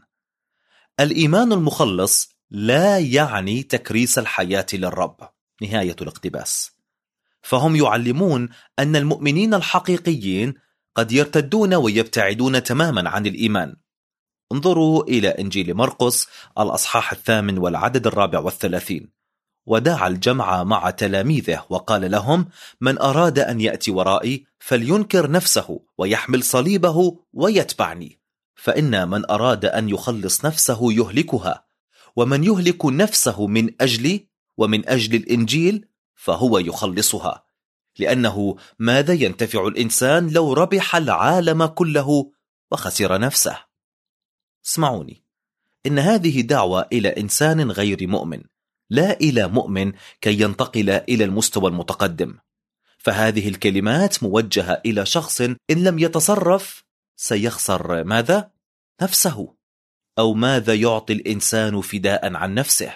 B: الإيمان المخلص لا يعني تكريس الحياة للرب. نهاية الاقتباس. فهم يعلمون أن المؤمنين الحقيقيين قد يرتدون ويبتعدون تماما عن الإيمان. انظروا إلى إنجيل مرقس الأصحاح 8 والعدد 34. ودعا الجمع مع تلاميذه وقال لهم: من أراد أن يأتي ورائي فلينكر نفسه ويحمل صليبه ويتبعني. فإن من أراد أن يخلص نفسه يهلكها، ومن يهلك نفسه من أجلي ومن أجل الإنجيل فهو يخلصها. لأنه ماذا ينتفع الإنسان لو ربح العالم كله وخسر نفسه؟ اسمعوني، إن هذه دعوة إلى إنسان غير مؤمن، لا إلى مؤمن كي ينتقل إلى المستوى المتقدم. فهذه الكلمات موجهة إلى شخص إن لم يتصرف سيخسر ماذا؟ نفسه. أو ماذا يعطي الإنسان فداء عن نفسه؟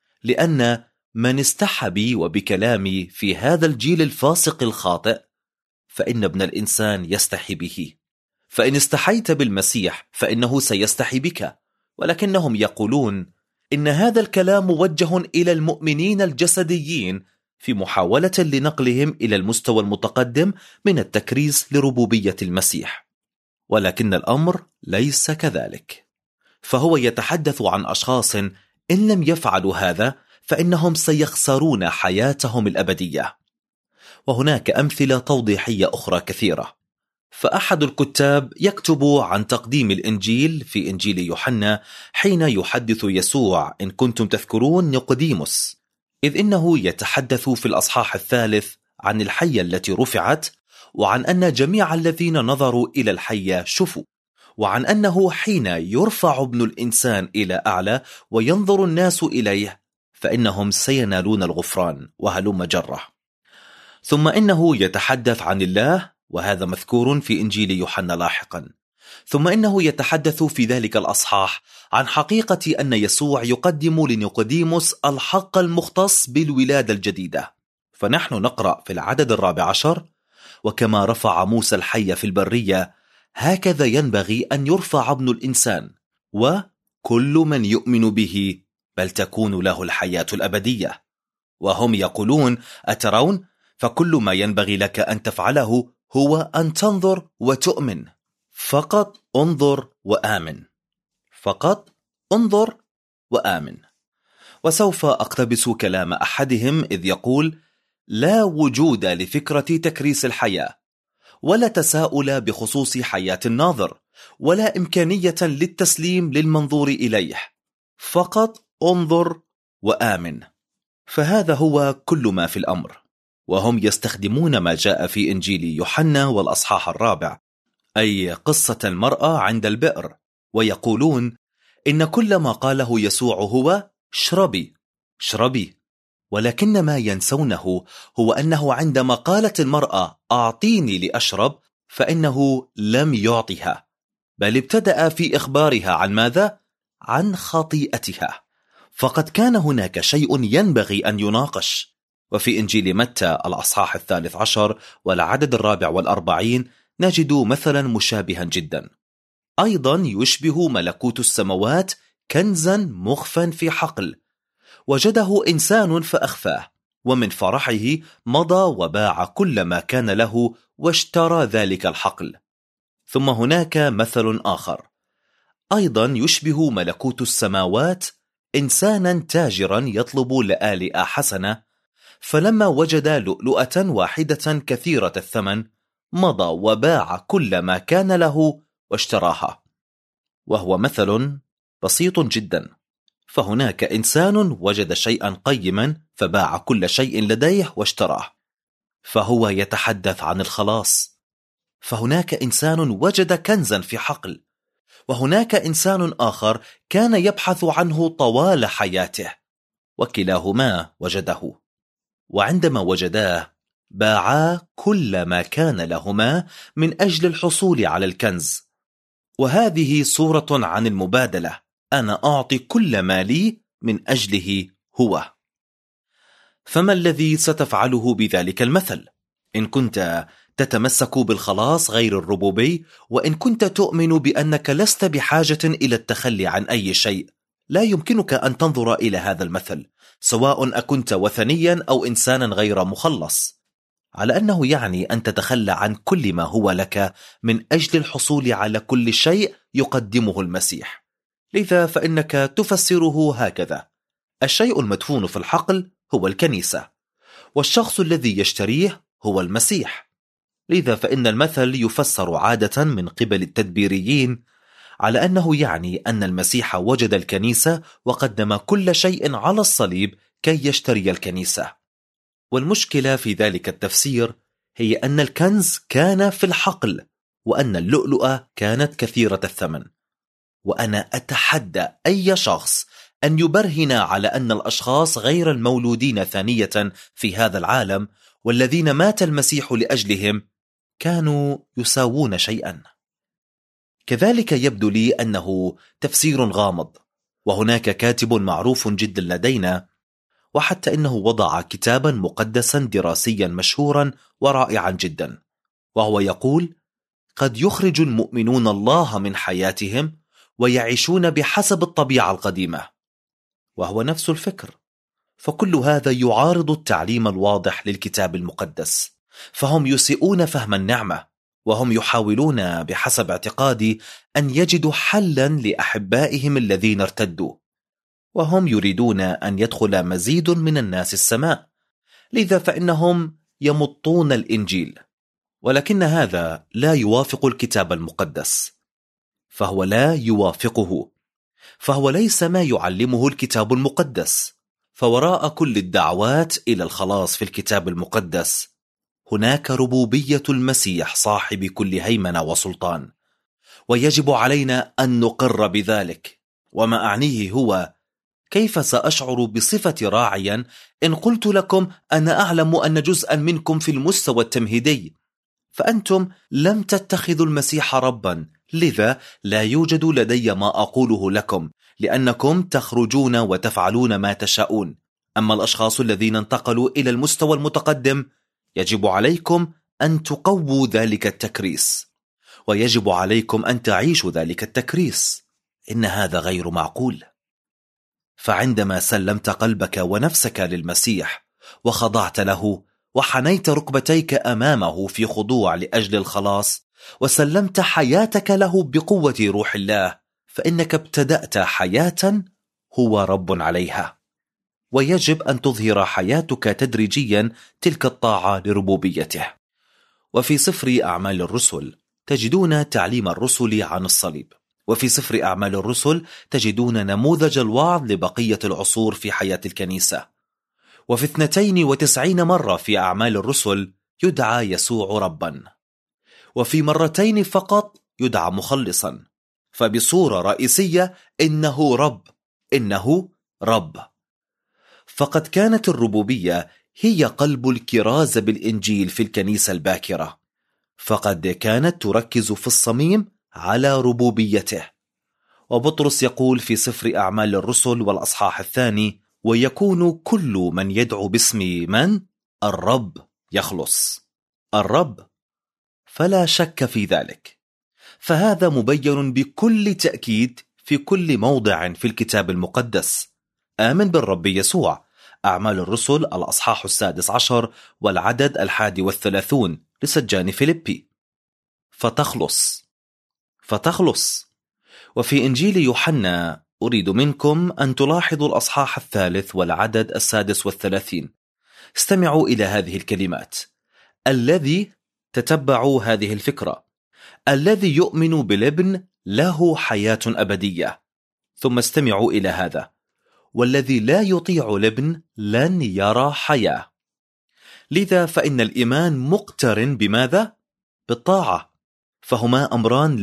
B: لأن من استحى بي وبكلامي في هذا الجيل الفاسق الخاطئ، فإن ابن الإنسان يستحي به. فإن استحيت بالمسيح فإنه سيستحي بك. ولكنهم يقولون إن هذا الكلام موجه إلى المؤمنين الجسديين في محاولة لنقلهم إلى المستوى المتقدم من التكريس لربوبية المسيح. ولكن الأمر ليس كذلك. فهو يتحدث عن أشخاص إن لم يفعلوا هذا فإنهم سيخسرون حياتهم الأبدية. وهناك أمثلة توضيحية أخرى كثيرة. فأحد الكتاب يكتب عن تقديم الإنجيل في إنجيل يوحنا حين يحدث يسوع، إن كنتم تذكرون، نيقوديموس، إذ إنه يتحدث في الأصحاح 3 عن الحية التي رفعت، وعن أن جميع الذين نظروا إلى الحية شفوا، وعن أنه حين يرفع ابن الإنسان إلى أعلى وينظر الناس إليه فإنهم سينالون الغفران، وهلم جرة. ثم إنه يتحدث عن الله، وهذا مذكور في إنجيل يوحنا لاحقا. ثم إنه يتحدث في ذلك الأصحاح عن حقيقة أن يسوع يقدم لنيقوديموس الحق المختص بالولادة الجديدة. فنحن نقرأ في العدد 14: وكما رفع موسى الحي في البرية هكذا ينبغي أن يرفع ابن الإنسان، وكل من يؤمن به بل تكون له الحياة الأبدية. وهم يقولون: أترون؟ فكل ما ينبغي لك أن تفعله هو أن تنظر وتؤمن. فقط انظر وآمن. فقط انظر وآمن. وسوف أقتبس كلام أحدهم إذ يقول: لا وجود لفكرة تكريس الحياة، ولا تساؤل بخصوص حياة الناظر، ولا إمكانية للتسليم للمنظور إليه. فقط انظر وآمن. فهذا هو كل ما في الأمر. وهم يستخدمون ما جاء في إنجيل يوحنا والأصحاح 4، أي قصة المرأة عند البئر، ويقولون إن كل ما قاله يسوع هو: اشربي اشربي. ولكن ما ينسونه هو أنه عندما قالت المرأة: أعطيني لأشرب، فإنه لم يعطها، بل ابتدأ في إخبارها عن ماذا؟ عن خطيئتها. فقد كان هناك شيء ينبغي أن يناقش. وفي إنجيل متى الأصحاح 13 والعدد 44 نجد مثلا مشابها جدا. أيضا يشبه ملكوت السماوات كنزا مخفا في حقل، وجده إنسان فأخفاه، ومن فرحه مضى وباع كل ما كان له واشترى ذلك الحقل. ثم هناك مثل آخر أيضا يشبه ملكوت السماوات إنسانا تاجرا يطلب لآلئة حسنة، فلما وجد لؤلؤة واحدة كثيرة الثمن مضى وباع كل ما كان له واشتراها. وهو مثل بسيط جدا. فهناك إنسان وجد شيئا قيما فباع كل شيء لديه واشتراه، فهو يتحدث عن الخلاص. فهناك إنسان وجد كنزا في حقل، وهناك إنسان آخر كان يبحث عنه طوال حياته، وكلاهما وجده. وعندما وجداه باعا كل ما كان لهما من أجل الحصول على الكنز. وهذه صورة عن المبادلة: أنا أعطي كل ما لي من أجله هو. فما الذي ستفعله بذلك المثل؟ إن كنت تتمسك بالخلاص غير الربوبي، وإن كنت تؤمن بأنك لست بحاجة إلى التخلي عن أي شيء، لا يمكنك أن تنظر إلى هذا المثل، سواء أكنت وثنيا أو إنسانا غير مخلص، على أنه يعني أن تتخلى عن كل ما هو لك من أجل الحصول على كل شيء يقدمه المسيح. لذا فإنك تفسره هكذا: الشيء المدفون في الحقل هو الكنيسة، والشخص الذي يشتريه هو المسيح. لذا فإن المثل يفسر عادة من قبل التدبيريين على أنه يعني أن المسيح وجد الكنيسة وقدم كل شيء على الصليب كي يشتري الكنيسة. والمشكلة في ذلك التفسير هي أن الكنز كان في الحقل، وأن اللؤلؤة كانت كثيرة الثمن. وأنا أتحدى أي شخص أن يبرهن على أن الأشخاص غير المولودين ثانية في هذا العالم والذين مات المسيح لأجلهم كانوا يساوون شيئا. كذلك يبدو لي أنه تفسير غامض. وهناك كاتب معروف جدا لدينا، وحتى إنه وضع كتابا مقدسا دراسيا مشهورا ورائعا جدا، وهو يقول: قد يخرج المؤمنون الله من حياتهم ويعيشون بحسب الطبيعة القديمة. وهو نفس الفكر. فكل هذا يعارض التعليم الواضح للكتاب المقدس. فهم يسيئون فهم النعمة، وهم يحاولون بحسب اعتقادي أن يجدوا حلا لأحبائهم الذين ارتدوا، وهم يريدون أن يدخل مزيد من الناس السماء. لذا فإنهم يمطون الإنجيل، ولكن هذا لا يوافق الكتاب المقدس. فهو لا يوافقه، فهو ليس ما يعلمه الكتاب المقدس. فوراء كل الدعوات إلى الخلاص في الكتاب المقدس هناك ربوبية المسيح صاحب كل هيمنة وسلطان، ويجب علينا أن نقر بذلك. وما أعنيه هو: كيف سأشعر بصفة راعيا إن قلت لكم أنا أعلم أن جزءا منكم في المستوى التمهيدي، فأنتم لم تتخذوا المسيح ربا، لذا لا يوجد لدي ما أقوله لكم، لأنكم تخرجون وتفعلون ما تشاءون. أما الأشخاص الذين انتقلوا إلى المستوى المتقدم يجب عليكم أن تقووا ذلك التكريس، ويجب عليكم أن تعيشوا ذلك التكريس. إن هذا غير معقول. فعندما سلمت قلبك ونفسك للمسيح وخضعت له وحنيت ركبتيك أمامه في خضوع لأجل الخلاص وسلمت حياتك له بقوة روح الله، فإنك ابتدأت حياة هو رب عليها، ويجب أن تظهر حياتك تدريجيا تلك الطاعة لربوبيته. وفي سفر أعمال الرسل تجدون تعليم الرسل عن الصليب، وفي سفر أعمال الرسل تجدون نموذج الوعظ لبقية العصور في حياة الكنيسة. وفي 92 مرة في أعمال الرسل يدعى يسوع ربا، وفي مرتين فقط يدعى مخلصا، فبصورة رئيسية إنه رب. فقد كانت الربوبية هي قلب الكرازة بالإنجيل في الكنيسة الباكرة، فقد كانت تركز في الصميم على ربوبيته. وبطرس يقول في سفر أعمال الرسل والأصحاح 2: ويكون كل من يدعو باسم من؟ الرب يخلص. الرب، فلا شك في ذلك، فهذا مبين بكل تأكيد في كل موضع في الكتاب المقدس. آمن بالرب يسوع، أعمال الرسل الأصحاح 16 والعدد 31 لسجان فيليبي. فتخلص. وفي إنجيل يوحنا أريد منكم أن تلاحظوا الأصحاح 3 والعدد 36. استمعوا إلى هذه الكلمات: الذي، تتبعوا هذه الفكرة، الذي يؤمن بالابن له حياة أبدية. ثم استمعوا إلى هذا: والذي لا يطيع الابن لن يرى حياة. لذا فإن الإيمان مقترن بماذا؟ بالطاعة، فهما أمران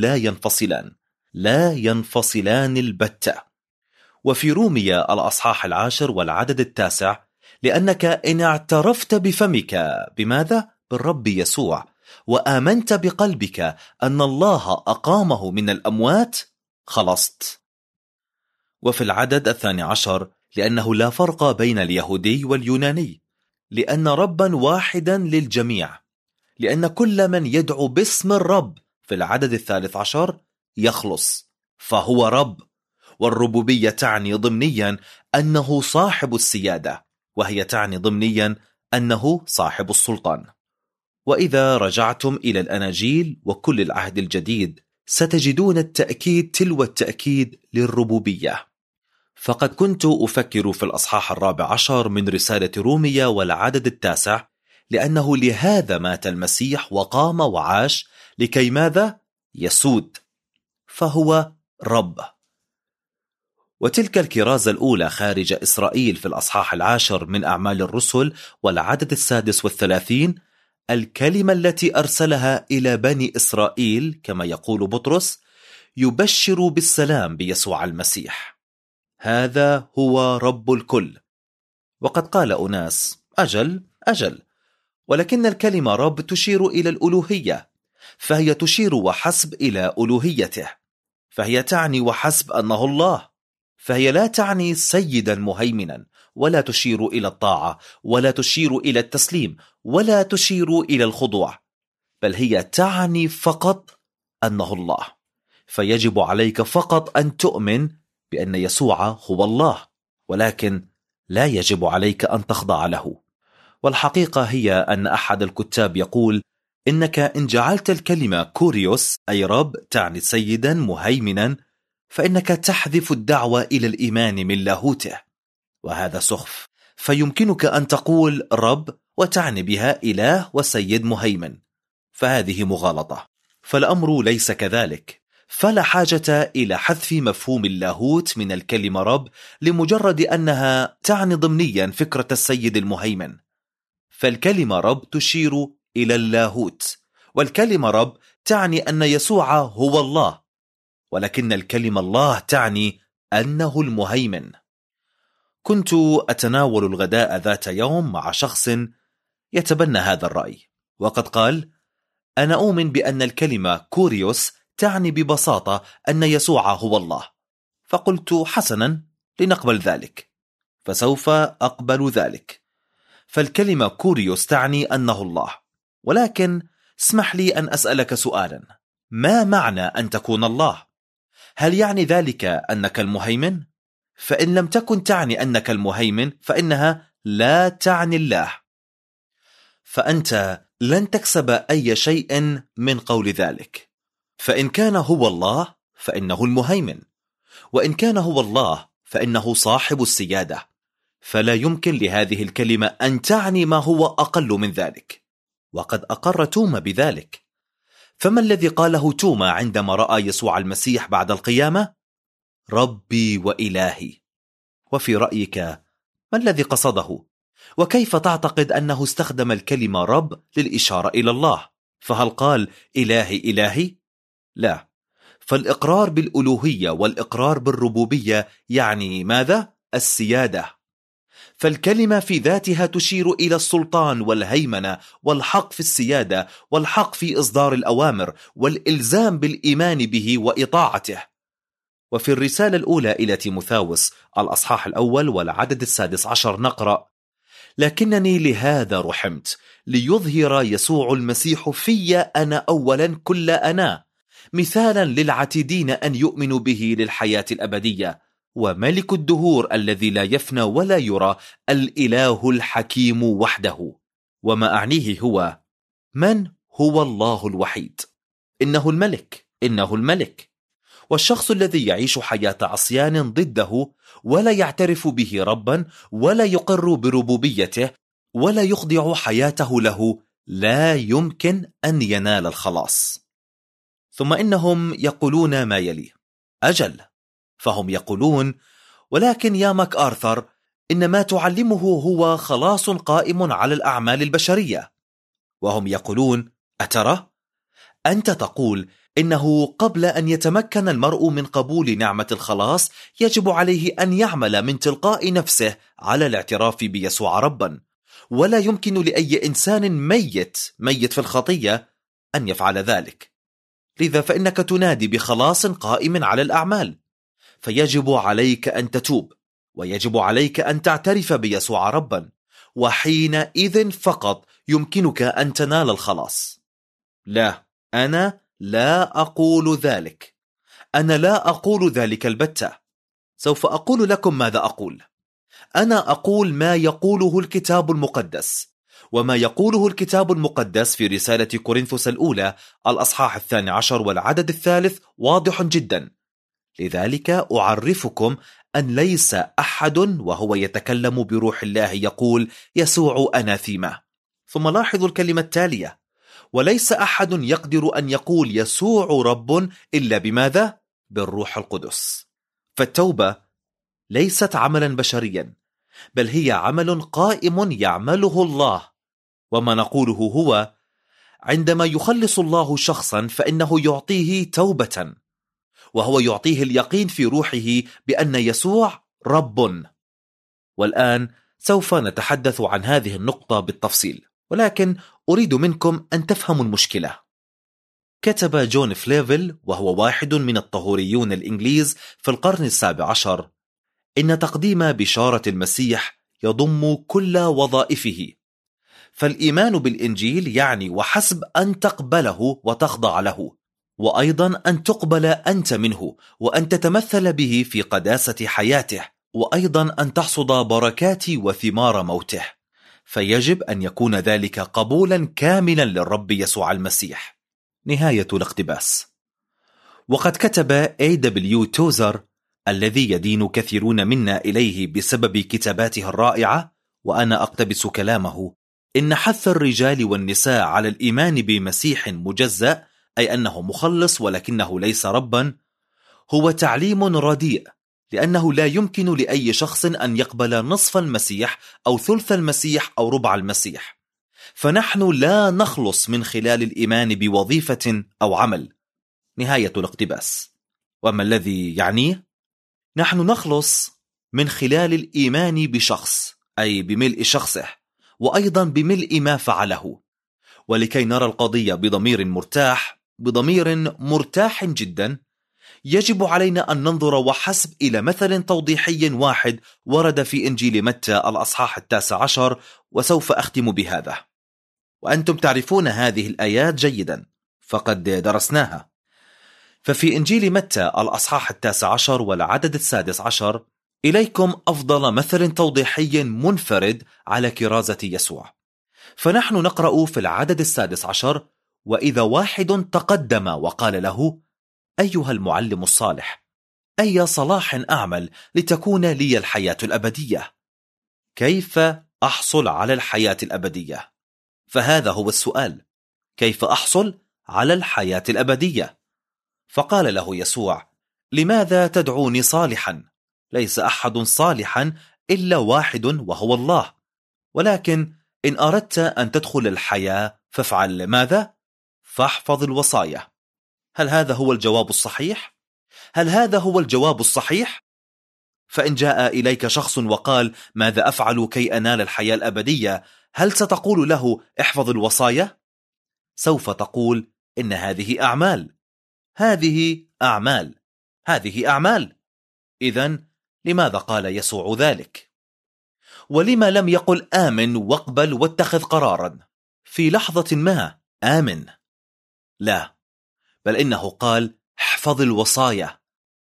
B: لا ينفصلان البتة. وفي رومية الأصحاح 10 والعدد 9: لأنك إن اعترفت بفمك بماذا؟ بالرب يسوع، وآمنت بقلبك أن الله أقامه من الأموات، خلصت. وفي العدد 12: لأنه لا فرق بين اليهودي واليوناني، لأن ربا واحدا للجميع، لأن كل من يدعو باسم الرب، في العدد 13، يخلص، فهو رب. والربوبية تعني ضمنيا أنه صاحب السيادة، وهي تعني ضمنيا أنه صاحب السلطان. وإذا رجعتم إلى الأناجيل وكل العهد الجديد ستجدون التأكيد تلو التأكيد للربوبية. فقد كنت أفكر في الأصحاح 14 من رسالة رومية والعدد 9: لأنه لهذا مات المسيح وقام وعاش، لكي ماذا؟ يسود، فهو رب. وتلك الكرازة الأولى خارج إسرائيل في الأصحاح 10 من أعمال الرسل والعدد 36، الكلمة التي أرسلها إلى بني إسرائيل كما يقول بطرس، يبشر بالسلام بيسوع المسيح، هذا هو رب الكل. وقد قال أناس: أجل، ولكن الكلمة رب تشير إلى الألوهية، فهي تشير وحسب إلى ألوهيته، فهي تعني وحسب أنه الله، فهي لا تعني سيدا مهيمنا، ولا تشير إلى الطاعة، ولا تشير إلى التسليم، ولا تشير إلى الخضوع، بل هي تعني فقط أنه الله. فيجب عليك فقط أن تؤمن بأن يسوع هو الله، ولكن لا يجب عليك أن تخضع له. والحقيقة هي أن أحد الكتاب يقول إنك إن جعلت الكلمة كوريوس أي رب تعني سيدا مهيمنا، فإنك تحذف الدعوة إلى الإيمان من لاهوته، وهذا سخف. فيمكنك أن تقول رب وتعني بها إله وسيد مهيمن، فهذه مغالطة. فالأمر ليس كذلك، فلا حاجة إلى حذف مفهوم اللاهوت من الكلمة رب لمجرد أنها تعني ضمنيا فكرة السيد المهيمن. فالكلمة رب تشير إلى اللاهوت، والكلمة رب تعني أن يسوع هو الله، ولكن الكلمة الله تعني أنه المهيمن. كنت أتناول الغداء ذات يوم مع شخص يتبنى هذا الرأي، وقد قال: أنا أؤمن بأن الكلمة كوريوس تعني ببساطة أن يسوع هو الله. فقلت: حسنا، لنقبل ذلك، فسوف أقبل ذلك. فالكلمة كوريوس تعني أنه الله، ولكن اسمح لي أن أسألك سؤالا: ما معنى أن تكون الله؟ هل يعني ذلك أنك المهيمن؟ فإن لم تكن تعني أنك المهيمن فإنها لا تعني الله، فأنت لن تكسب أي شيء من قول ذلك. فإن كان هو الله فإنه المهيمن، وإن كان هو الله فإنه صاحب السيادة، فلا يمكن لهذه الكلمة أن تعني ما هو أقل من ذلك. وقد أقر توما بذلك. فما الذي قاله توما عندما رأى يسوع المسيح بعد القيامة؟ ربي وإلهي. وفي رأيك ما الذي قصده؟ وكيف تعتقد أنه استخدم الكلمة رب للإشارة إلى الله؟ فهل قال إلهي إلهي؟ لا، فالإقرار بالألوهية والإقرار بالربوبية يعني ماذا؟ السيادة. فالكلمة في ذاتها تشير إلى السلطان والهيمنة والحق في السيادة والحق في إصدار الأوامر والإلزام بالإيمان به وإطاعته. وفي الرسالة الأولى إلى تيموثاوس الأصحاح الأول والعدد 16 نقرأ: لكنني لهذا رحمت ليظهر يسوع المسيح في أنا أولا كل أنا، مثالا للعتيدين أن يؤمنوا به للحياة الأبدية، وملك الدهور الذي لا يفنى ولا يرى، الإله الحكيم وحده. وما أعنيه هو: من هو الله الوحيد؟ إنه الملك، والشخص الذي يعيش حياة عصيان ضده ولا يعترف به ربا ولا يقر بربوبيته ولا يخضع حياته له لا يمكن أن ينال الخلاص. ثم إنهم يقولون ما يلي: أجل، فهم يقولون: ولكن يا ماك آرثر، إن ما تعلمه هو خلاص قائم على الأعمال البشرية. وهم يقولون: أترى؟ أنت تقول إنه قبل أن يتمكن المرء من قبول نعمة الخلاص يجب عليه أن يعمل من تلقاء نفسه على الاعتراف بيسوع ربا، ولا يمكن لأي إنسان ميت في الخطية أن يفعل ذلك. لذا فإنك تنادي بخلاص قائم على الأعمال، فيجب عليك أن تتوب، ويجب عليك أن تعترف بيسوع ربا، وحينئذ فقط يمكنك أن تنال الخلاص. لا، أنا لا أقول ذلك. أنا لا أقول ذلك البتة. سوف أقول لكم ماذا أقول. أنا أقول ما يقوله الكتاب المقدس، وما يقوله الكتاب المقدس في رسالة كورنثوس الأولى الأصحاح 12 والعدد 3 واضح جدا. لذلك أعرفكم أن ليس أحد وهو يتكلم بروح الله يقول يسوع أناثيما. ثم لاحظوا الكلمة التالية: وليس أحد يقدر أن يقول يسوع رب إلا بماذا؟ بالروح القدس. فالتوبة ليست عملا بشريا، بل هي عمل قائم يعمله الله. وما نقوله هو: عندما يخلص الله شخصا فإنه يعطيه توبة، وهو يعطيه اليقين في روحه بأن يسوع رب. والآن سوف نتحدث عن هذه النقطة بالتفصيل، ولكن أريد منكم أن تفهموا المشكلة. كتب جون فليفل، وهو واحد من الطهوريون الإنجليز في القرن 17، إن تقديم بشارة المسيح يضم كل وظائفه. فالإيمان بالإنجيل يعني وحسب أن تقبله وتخضع له، وأيضا أن تقبل أنت منه وأن تتمثل به في قداسة حياته، وأيضا أن تحصد بركات وثمار موته. فيجب أن يكون ذلك قبولا كاملا للرب يسوع المسيح. نهاية الاقتباس. وقد كتب A.W. توزر الذي يدين كثيرون منا إليه بسبب كتاباته الرائعة، وأنا أقتبس كلامه: إن حث الرجال والنساء على الإيمان بمسيح مجزأ، أي أنه مخلص ولكنه ليس ربا، هو تعليم رديء، لأنه لا يمكن لأي شخص أن يقبل نصف المسيح أو ثلث المسيح أو ربع المسيح. فنحن لا نخلص من خلال الإيمان بوظيفة أو عمل. نهاية الاقتباس. وما الذي يعنيه؟ نحن نخلص من خلال الإيمان بشخص، أي بملء شخصه، وأيضا بملء ما فعله. ولكي نرى القضية بضمير مرتاح جدا، يجب علينا أن ننظر وحسب إلى مثل توضيحي واحد ورد في إنجيل متى الأصحاح 19، وسوف أختم بهذا. وأنتم تعرفون هذه الآيات جيدا فقد درسناها. ففي إنجيل متى الأصحاح 19 والعدد 16 إليكم أفضل مثل توضيحي منفرد على كرازة يسوع. فنحن نقرأ في العدد 16: وإذا واحد تقدم وقال له: أيها المعلم الصالح، أي صلاح أعمل لتكون لي الحياة الأبدية؟ كيف أحصل على الحياة الأبدية؟ فهذا هو السؤال: كيف أحصل على الحياة الأبدية؟ فقال له يسوع: لماذا تدعوني صالحا؟ ليس أحد صالحا إلا واحد وهو الله. ولكن إن أردت أن تدخل الحياة فافعل ماذا؟ فاحفظ الوصايا. هل هذا هو الجواب الصحيح؟ هل هذا هو الجواب الصحيح؟ فإن جاء إليك شخص وقال: ماذا أفعل كي أنال الحياة الأبدية؟ هل ستقول له: احفظ الوصايا؟ سوف تقول: إن هذه أعمال، هذه أعمال، هذه أعمال. إذن لماذا قال يسوع ذلك؟ ولما لم يقل آمن واقبل واتخذ قرارا في لحظة ما آمن؟ لا، بل إنه قال: احفظ الوصايا.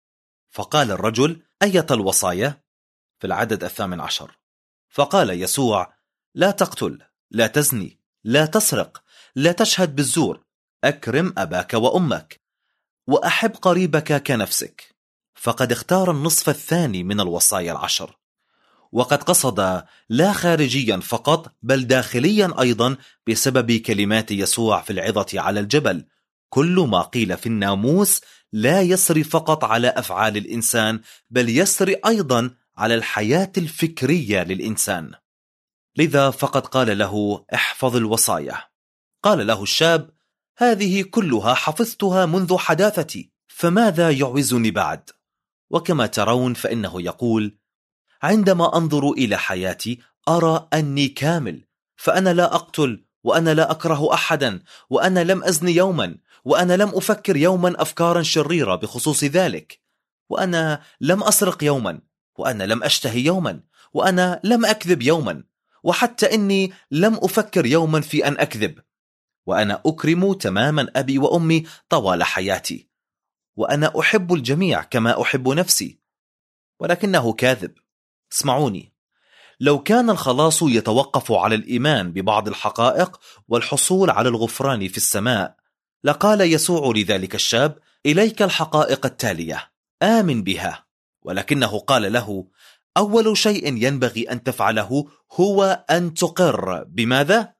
B: فقال الرجل: أية الوصايا؟ في العدد 18. فقال يسوع: لا تقتل، لا تزني، لا تسرق، لا تشهد بالزور، أكرم أباك وأمك، وأحب قريبك كنفسك. فقد اختار النصف الثاني من الوصايا 10، وقد قصد لا خارجيا فقط بل داخليا أيضا بسبب كلمات يسوع في العظة على الجبل: كل ما قيل في الناموس لا يسري فقط على أفعال الإنسان بل يسري أيضا على الحياة الفكرية للإنسان. لذا فقد قال له: احفظ الوصايا. قال له الشاب: هذه كلها حفظتها منذ حداثتي، فماذا يعوزني بعد؟ وكما ترون فإنه يقول: عندما أنظر إلى حياتي أرى أني كامل، فأنا لا أقتل، وأنا لا أكره أحدا، وأنا لم أزني يوما، وأنا لم أفكر يوما أفكارا شريرة بخصوص ذلك، وأنا لم أسرق يوما، وأنا لم أشتهي يوما، وأنا لم أكذب يوما، وحتى إني لم أفكر يوما في أن أكذب، وأنا أكرم تماما أبي وأمي طوال حياتي، وأنا أحب الجميع كما أحب نفسي. ولكنه كاذب. اسمعوني، لو كان الخلاص يتوقف على الإيمان ببعض الحقائق والحصول على الغفران في السماء، لقال يسوع لذلك الشاب: إليك الحقائق التالية، آمن بها. ولكنه قال له: أول شيء ينبغي أن تفعله هو أن تقر بماذا؟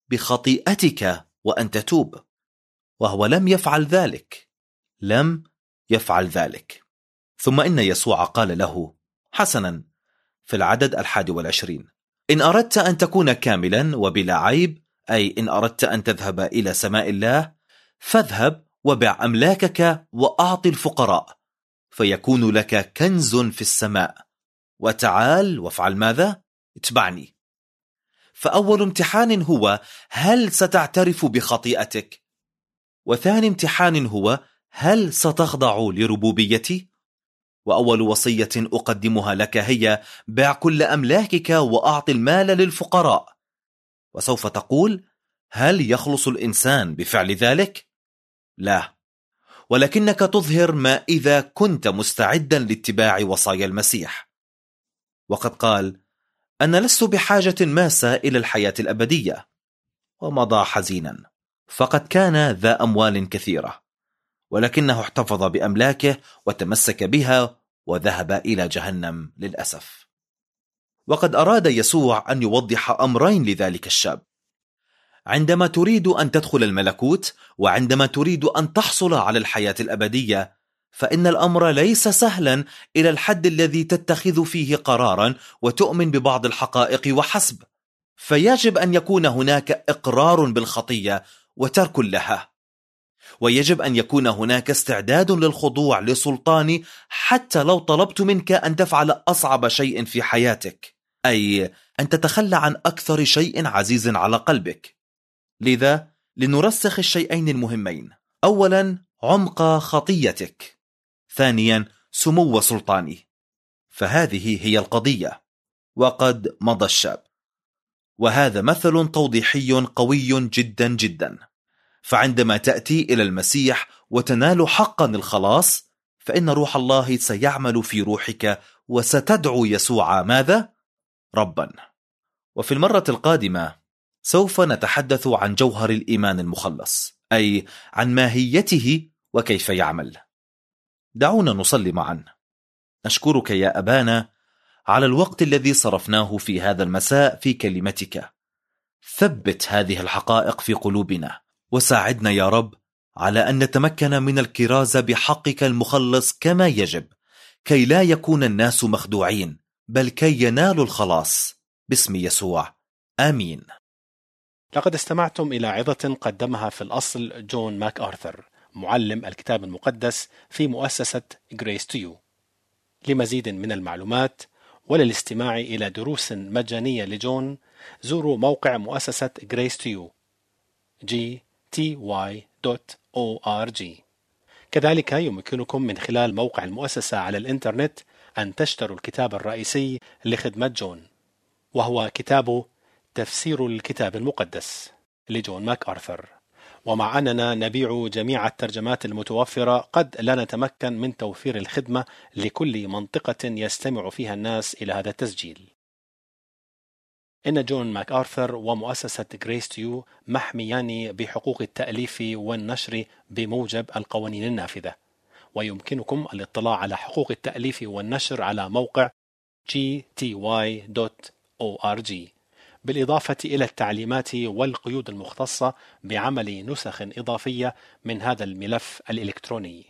B: بخطيئتك وأن تتوب. وهو لم يفعل ذلك، لم يفعل ذلك. ثم إن يسوع قال له: حسنا، في العدد 21: إن أردت أن تكون كاملا وبلا عيب، أي إن أردت أن تذهب إلى سماء الله، فاذهب وبع أملاكك وأعطي الفقراء، فيكون لك كنز في السماء، وتعال وافعل ماذا؟ اتبعني. فأول امتحان هو: هل ستعترف بخطيئتك؟ وثاني امتحان هو: هل ستخضع لربوبيتي؟ وأول وصية أقدمها لك هي: بع كل أملاكك وأعطي المال للفقراء. وسوف تقول: هل يخلص الإنسان بفعل ذلك؟ لا، ولكنك تظهر ما إذا كنت مستعدا لاتباع وصايا المسيح. وقد قال: أنا لست بحاجة ماسة إلى الحياة الأبدية. ومضى حزينا، فقد كان ذا أموال كثيرة، ولكنه احتفظ بأملاكه وتمسك بها وذهب إلى جهنم للأسف. وقد أراد يسوع أن يوضح أمرين لذلك الشاب: عندما تريد أن تدخل الملكوت، وعندما تريد أن تحصل على الحياة الأبدية، فإن الأمر ليس سهلا إلى الحد الذي تتخذ فيه قرارا وتؤمن ببعض الحقائق وحسب. فيجب أن يكون هناك إقرار بالخطية وترك لها، ويجب أن يكون هناك استعداد للخضوع لسلطاني حتى لو طلبت منك أن تفعل أصعب شيء في حياتك، أي أن تتخلى عن أكثر شيء عزيز على قلبك. لذا لنرسخ الشيئين المهمين: أولا عمق خطيتك، ثانيا سمو سلطاني. فهذه هي القضية. وقد مضى الشاب، وهذا مثل توضيحي قوي جدا جدا. فعندما تأتي إلى المسيح وتنال حقا الخلاص، فإن روح الله سيعمل في روحك وستدعو يسوع ماذا؟ ربا. وفي المرة القادمة سوف نتحدث عن جوهر الإيمان المخلص، أي عن ماهيته وكيف يعمل. دعونا نصلي معا. نشكرك يا أبانا على الوقت الذي صرفناه في هذا المساء في كلمتك. ثبت هذه الحقائق في قلوبنا، وساعدنا يا رب على أن نتمكن من الكرازة بحقك المخلص كما يجب، كي لا يكون الناس مخدوعين بل كي ينالوا الخلاص، باسم يسوع، آمين.
A: لقد استمعتم إلى عظة قدمها في الأصل جون ماك آرثر، معلم الكتاب المقدس في مؤسسة Grace to You. لمزيد من المعلومات وللاستماع إلى دروس مجانية لجون، زوروا موقع مؤسسة Grace to You gty.org. كذلك يمكنكم من خلال موقع المؤسسة على الإنترنت أن تشتروا الكتاب الرئيسي لخدمة جون، وهو كتاب تفسير الكتاب المقدس لجون ماك آرثر. ومع أننا نبيع جميع الترجمات المتوفرة، قد لا نتمكن من توفير الخدمة لكل منطقة يستمع فيها الناس إلى هذا التسجيل. إن جون ماك آرثر ومؤسسة Grace to You محميان بحقوق التأليف والنشر بموجب القوانين النافذة، ويمكنكم الاطلاع على حقوق التأليف والنشر على موقع gty.org، بالإضافة إلى التعليمات والقيود المختصة بعمل نسخ إضافية من هذا الملف الإلكتروني.